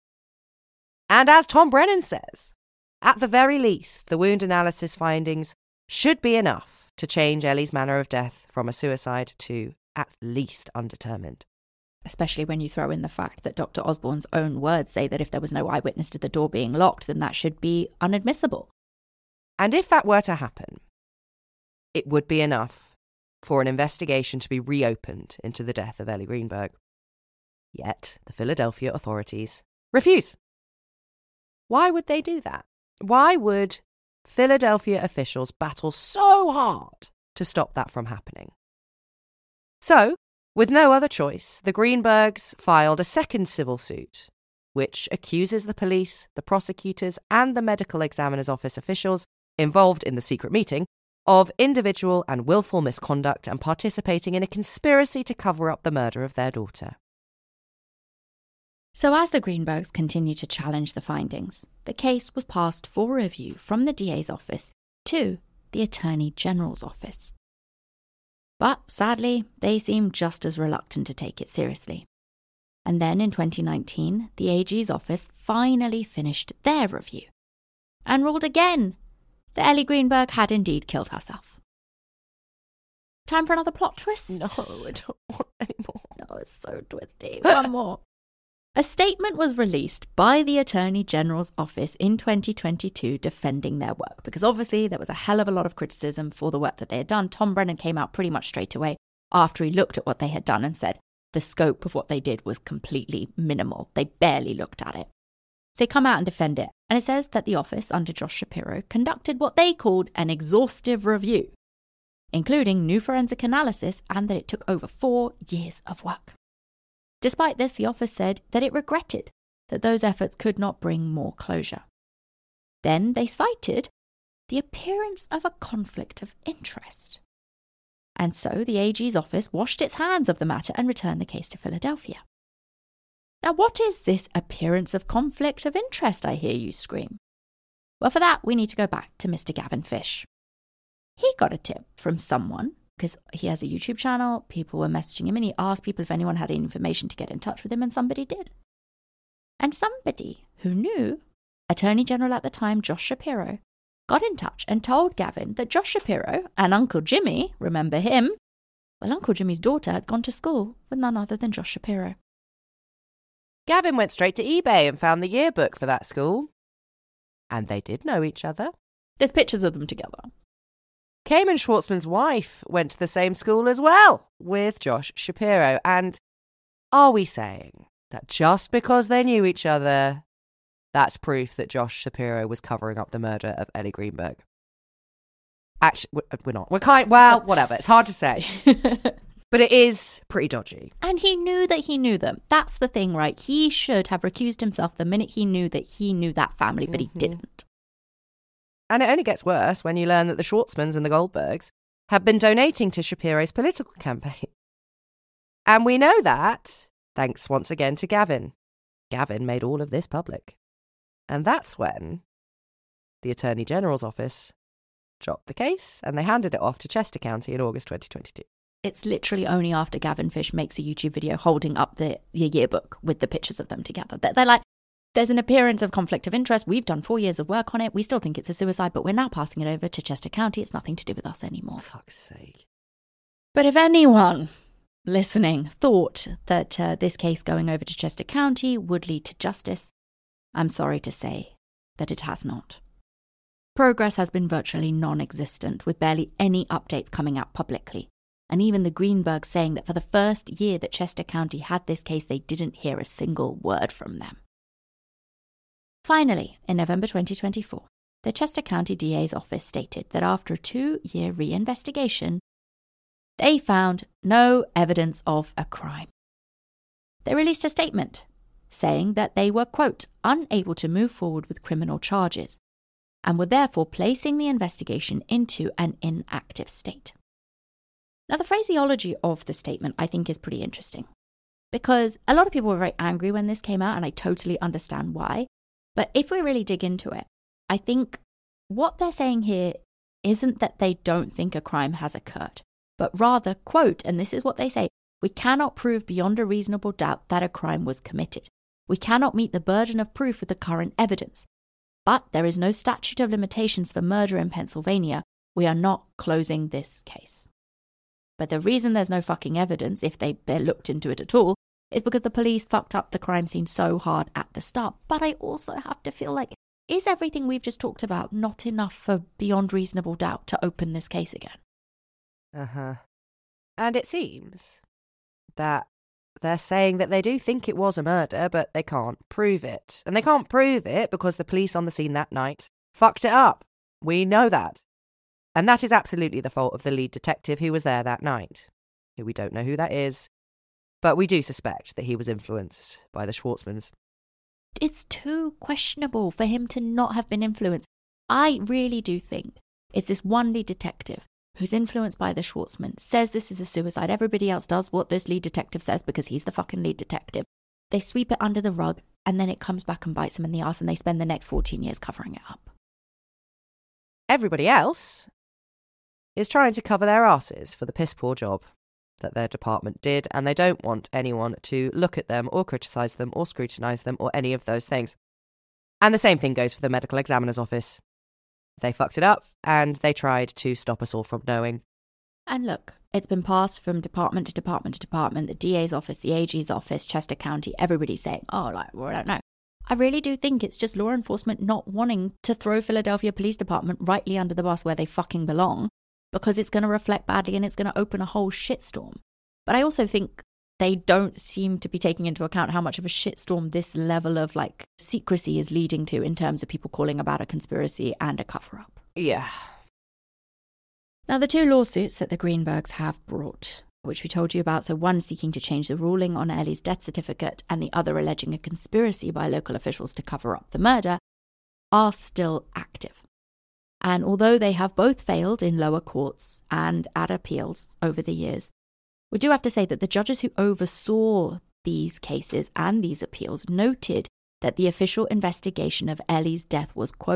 And as Tom Brennan says, at the very least, the wound analysis findings should be enough to change Ellie's manner of death from a suicide to at least undetermined. Especially when you throw in the fact that Dr. Osborne's own words say that if there was no eyewitness to the door being locked, then that should be unadmissible. And if that were to happen, it would be enough for an investigation to be reopened into the death of Ellie Greenberg. Yet, the Philadelphia authorities refuse. Why would they do that? Why would Philadelphia officials battle so hard to stop that from happening? So, with no other choice, the Greenbergs filed a second civil suit, which accuses the police, the prosecutors, and the medical examiner's office officials involved in the secret meeting of individual and willful misconduct and participating in a conspiracy to cover up the murder of their daughter. So as the Greenbergs continued to challenge the findings, the case was passed for review from the DA's office to the Attorney General's office. But sadly, they seemed just as reluctant to take it seriously. And then in 2019, the AG's office finally finished their review and ruled again that Ellie Greenberg had indeed killed herself. Time for another plot twist? No, I don't want any more. No, it's so twisty. One more. A statement was released by the Attorney General's office in 2022 defending their work, because obviously there was a hell of a lot of criticism for the work that they had done. Tom Brennan came out pretty much straight away after he looked at what they had done and said the scope of what they did was completely minimal. They barely looked at it. They come out and defend it, and it says that the office under Josh Shapiro conducted what they called an exhaustive review, including new forensic analysis, and that it took over 4 years of work. Despite this, the office said that it regretted that those efforts could not bring more closure. Then they cited the appearance of a conflict of interest. And so the AG's office washed its hands of the matter and returned the case to Philadelphia. Now, what is this appearance of conflict of interest, I hear you scream? Well, for that, we need to go back to Mr. Gavin Fish. He got a tip from someone, because he has a YouTube channel. People were messaging him and he asked people if anyone had any information to get in touch with him, and somebody did. And somebody who knew Attorney General at the time, Josh Shapiro, got in touch and told Gavin that Josh Shapiro and Uncle Jimmy, remember him? Well, Uncle Jimmy's daughter had gone to school with none other than Josh Shapiro. Gavin went straight to eBay and found the yearbook for that school. And they did know each other. There's pictures of them together. Cayman Schwartzman's wife went to the same school as well, with Josh Shapiro. And are we saying that just because they knew each other, that's proof that Josh Shapiro was covering up the murder of Ellie Greenberg? Actually, we're not. Well, whatever. It's hard to say. But it is pretty dodgy. And he knew that he knew them. That's the thing, right? He should have recused himself the minute he knew that family, but he didn't. And it only gets worse when you learn that the Schwartzmans and the Goldbergs have been donating to Shapiro's political campaign. And we know that thanks once again to Gavin. Gavin made all of this public. And that's when the Attorney General's office dropped the case and they handed it off to Chester County in August 2022. It's literally only after Gavin Fish makes a YouTube video holding up the yearbook with the pictures of them together. They're like, there's an appearance of conflict of interest. We've done 4 years of work on it. We still think it's a suicide, but we're now passing it over to Chester County. It's nothing to do with us anymore. For fuck's sake. But if anyone listening thought that this case going over to Chester County would lead to justice, I'm sorry to say that it has not. Progress has been virtually non-existent, with barely any updates coming out publicly. And even the Greenbergs saying that for the first year that Chester County had this case, they didn't hear a single word from them. Finally, in November 2024, the Chester County DA's office stated that after a 2-year reinvestigation, they found no evidence of a crime. They released a statement saying that they were, quote, unable to move forward with criminal charges and were therefore placing the investigation into an inactive state. Now, the phraseology of the statement, I think, is pretty interesting because a lot of people were very angry when this came out, and I totally understand why. But if we really dig into it, I think what they're saying here isn't that they don't think a crime has occurred, but rather, quote, and this is what they say, we cannot prove beyond a reasonable doubt that a crime was committed. We cannot meet the burden of proof with the current evidence. But there is no statute of limitations for murder in Pennsylvania. We are not closing this case. But the reason there's no fucking evidence, if they looked into it at all, is because the police fucked up the crime scene so hard at the start. But I also have to feel like, is everything we've just talked about not enough for beyond reasonable doubt to open this case again? Uh-huh. And it seems that they're saying that they do think it was a murder, but they can't prove it. And they can't prove it because the police on the scene that night fucked it up. We know that. And that is absolutely the fault of the lead detective who was there that night. We don't know who that is, but we do suspect that he was influenced by the Schwartzmans. It's too questionable for him to not have been influenced. I really do think it's this one lead detective who's influenced by the Schwartzman, says this is a suicide. Everybody else does what this lead detective says because he's the fucking lead detective. They sweep it under the rug, and then it comes back and bites them in the ass, and they spend the next 14 years covering it up. Everybody else is trying to cover their asses for the piss-poor job that their department did, and they don't want anyone to look at them or criticise them or scrutinise them or any of those things. And the same thing goes for the medical examiner's office. They fucked it up, and they tried to stop us all from knowing. And look, it's been passed from department to department to department, the DA's office, the AG's office, Chester County, everybody's saying, well, I don't know. I really do think it's just law enforcement not wanting to throw Philadelphia Police Department rightly under the bus where they fucking belong, because it's going to reflect badly and it's going to open a whole shitstorm. But I also think they don't seem to be taking into account how much of a shitstorm this level of secrecy is leading to in terms of people calling about a conspiracy and a cover-up. Yeah. Now, the 2 lawsuits that the Greenbergs have brought, which we told you about, so one seeking to change the ruling on Ellie's death certificate and the other alleging a conspiracy by local officials to cover up the murder, are still active. And although they have both failed in lower courts and at appeals over the years, we do have to say that the judges who oversaw these cases and these appeals noted that the official investigation of Ellie's death was, quote,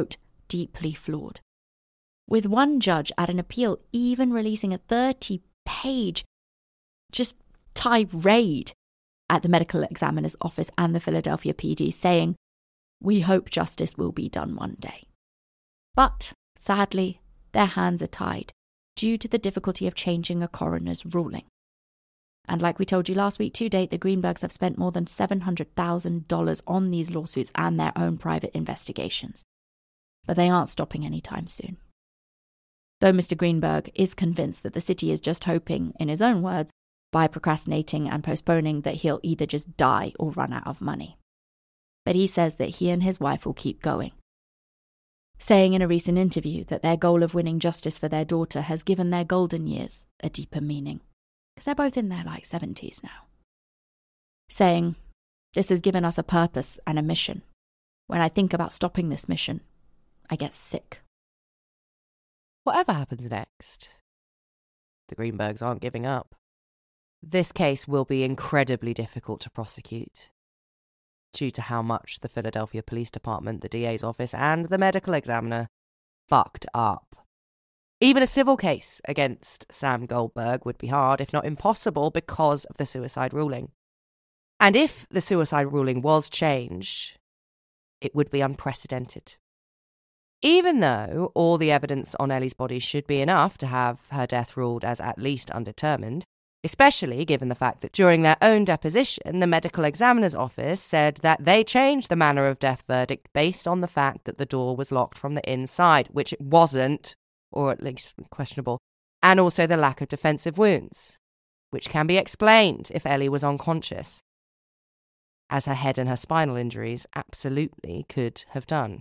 deeply flawed. With one judge at an appeal even releasing a 30-page just tirade at the medical examiner's office and the Philadelphia PD saying, "We hope justice will be done one day." But, sadly, their hands are tied due to the difficulty of changing a coroner's ruling. And like we told you last week, to date, the Greenbergs have spent more than $700,000 on these lawsuits and their own private investigations. But they aren't stopping anytime soon. Though Mr. Greenberg is convinced that the city is just hoping, in his own words, by procrastinating and postponing, that he'll either just die or run out of money. But he says that he and his wife will keep going, saying in a recent interview that their goal of winning justice for their daughter has given their golden years a deeper meaning, because they're both in their 70s now. Saying, "This has given us a purpose and a mission. When I think about stopping this mission, I get sick." Whatever happens next, the Greenbergs aren't giving up. This case will be incredibly difficult to prosecute, due to how much the Philadelphia Police Department, the DA's office, and the medical examiner fucked up. Even a civil case against Sam Goldberg would be hard, if not impossible, because of the suicide ruling. And if the suicide ruling was changed, it would be unprecedented. Even though all the evidence on Ellie's body should be enough to have her death ruled as at least undetermined, especially given the fact that during their own deposition, the medical examiner's office said that they changed the manner of death verdict based on the fact that the door was locked from the inside, which it wasn't, or at least questionable, and also the lack of defensive wounds, which can be explained if Ellie was unconscious, as her head and her spinal injuries absolutely could have done.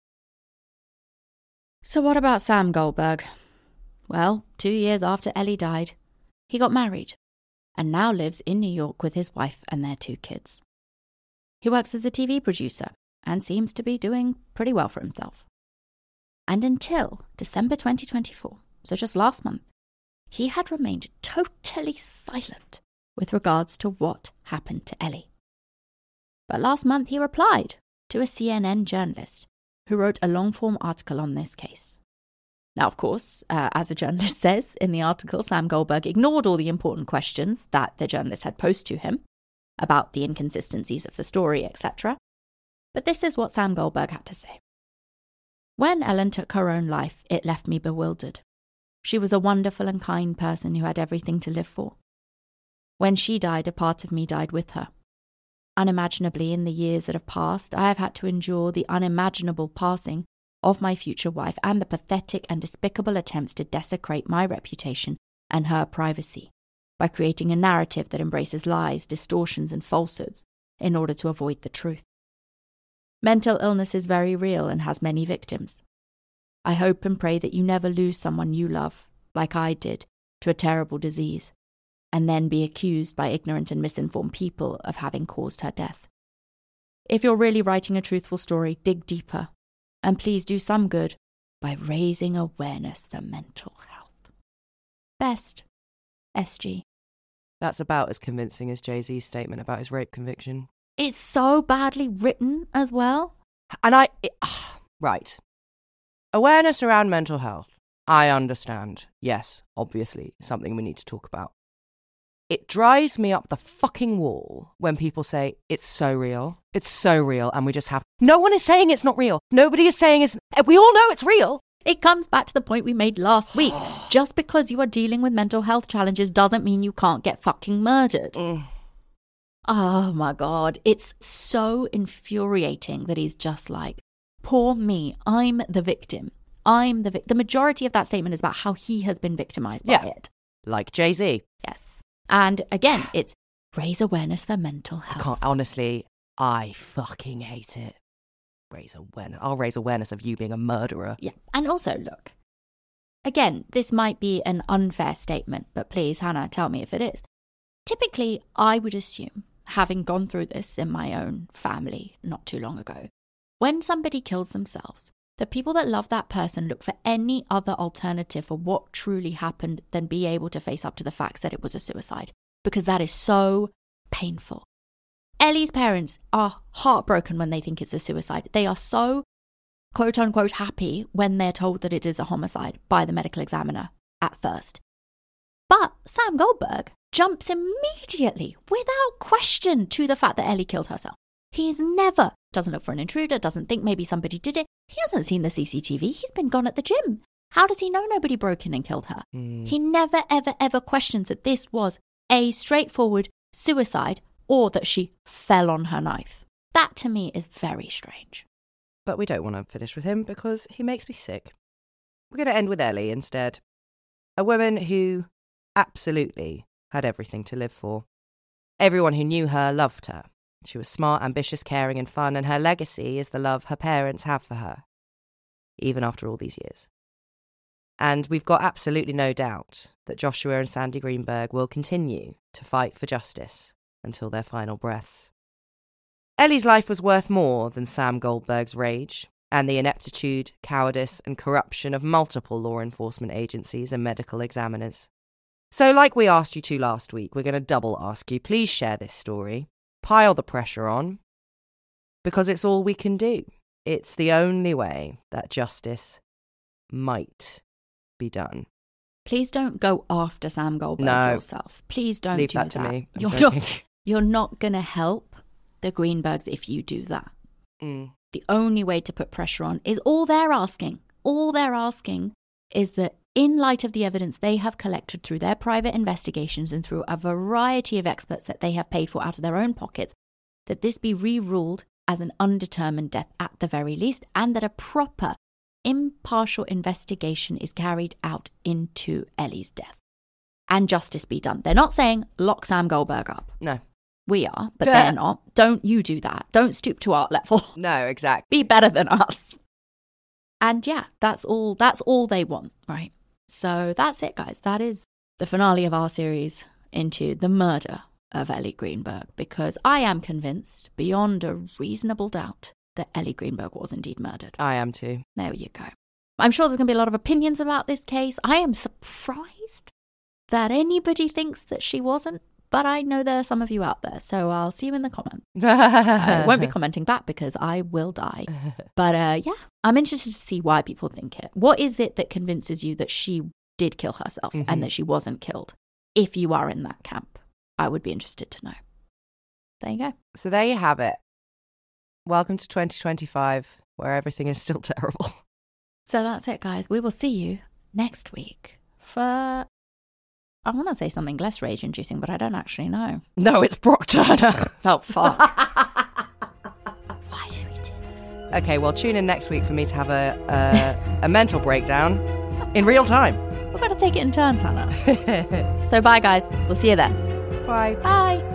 So what about Sam Goldberg? Well, 2 years after Ellie died, he got married and now lives in New York with his wife and their 2 kids. He works as a TV producer and seems to be doing pretty well for himself. And until December 2024, so just last month, he had remained totally silent with regards to what happened to Ellie. But last month he replied to a CNN journalist who wrote a long-form article on this case. Now, of course, as the journalist says in the article, Sam Goldberg ignored all the important questions that the journalist had posed to him about the inconsistencies of the story, etc. But this is what Sam Goldberg had to say. "When Ellen took her own life, it left me bewildered. She was a wonderful and kind person who had everything to live for. When she died, a part of me died with her. Unimaginably, in the years that have passed, I have had to endure the unimaginable passing of my future wife and the pathetic and despicable attempts to desecrate my reputation and her privacy by creating a narrative that embraces lies, distortions, and falsehoods in order to avoid the truth. Mental illness is very real and has many victims. I hope and pray that you never lose someone you love, like I did, to a terrible disease, and then be accused by ignorant and misinformed people of having caused her death. If you're really writing a truthful story, dig deeper, and please do some good by raising awareness for mental health. Best, SG." That's about as convincing as Jay-Z's statement about his rape conviction. It's so badly written as well. And right. Awareness around mental health. I understand. Yes, obviously, something we need to talk about. It drives me up the fucking wall when people say, it's so real, and we just have... No one is saying it's not real. Nobody is saying it's... We all know it's real. It comes back to the point we made last week. Just because you are dealing with mental health challenges doesn't mean you can't get fucking murdered. Oh my God. It's so infuriating that he's just like, poor me, I'm the victim. The majority of that statement is about how he has been victimized by it. Like Jay-Z. Yes. And again, it's raise awareness for mental health. Honestly, I fucking hate it. Raise awareness. I'll raise awareness of you being a murderer. Yeah. And also, look, again, this might be an unfair statement, but please, Hannah, tell me if it is. Typically, I would assume, having gone through this in my own family not too long ago, when somebody kills themselves, the people that love that person look for any other alternative for what truly happened than be able to face up to the facts that it was a suicide, because that is so painful. Ellie's parents are heartbroken when they think it's a suicide. They are so quote-unquote happy when they're told that it is a homicide by the medical examiner at first. But Sam Goldberg jumps immediately, without question, to the fact that Ellie killed herself. He's never, doesn't look for an intruder, doesn't think maybe somebody did it. He hasn't seen the CCTV. He's been gone at the gym. How does he know nobody broke in and killed her? He never, ever, ever questions that this was a straightforward suicide or that she fell on her knife. That to me is very strange. But we don't want to finish with him because he makes me sick. We're going to end with Ellie instead. A woman who absolutely had everything to live for. Everyone who knew her loved her. She was smart, ambitious, caring and fun, and her legacy is the love her parents have for her, even after all these years. And we've got absolutely no doubt that Joshua and Sandy Greenberg will continue to fight for justice until their final breaths. Ellie's life was worth more than Sam Goldberg's rage and the ineptitude, cowardice and corruption of multiple law enforcement agencies and medical examiners. So like we asked you to last week, we're going to double ask you, please share this story, pile the pressure on, because it's all we can do. It's the only way that justice might be done. Please don't go after Sam Goldberg yourself. Please don't leave do that to me. You're not going to help the Greenbergs if you do that. The only way to put pressure on is all they're asking. All they're asking is that in light of the evidence they have collected through their private investigations and through a variety of experts that they have paid for out of their own pockets, that this be re-ruled as an undetermined death at the very least, and that a proper, impartial investigation is carried out into Ellie's death. And justice be done. They're not saying lock Sam Goldberg up. No. We are, but they're not. Don't you do that. Don't stoop to our level. No, exactly. Be better than us. And yeah, that's all they want, right? So that's it, guys. That is the finale of our series into the murder of Ellie Greenberg, because I am convinced, beyond a reasonable doubt, that Ellie Greenberg was indeed murdered. I am too. There you go. I'm sure there's going to be a lot of opinions about this case. I am surprised that anybody thinks that she wasn't, but I know there are some of you out there, so I'll see you in the comments. I won't be commenting back because I will die. But yeah, I'm interested to see why people think it. What is it that convinces you that she did kill herself and that she wasn't killed? If you are in that camp, I would be interested to know. There you go. So there you have it. Welcome to 2025, where everything is still terrible. So that's it, guys. We will see you next week for... I want to say something less rage-inducing, but I don't actually know. No, it's Brock Turner. Oh, fuck. Why did we do this? Okay, well, tune in next week for me to have a mental breakdown in real time. We've got to take it in turns, Hannah. So bye, guys. We'll see you then. Bye. Bye.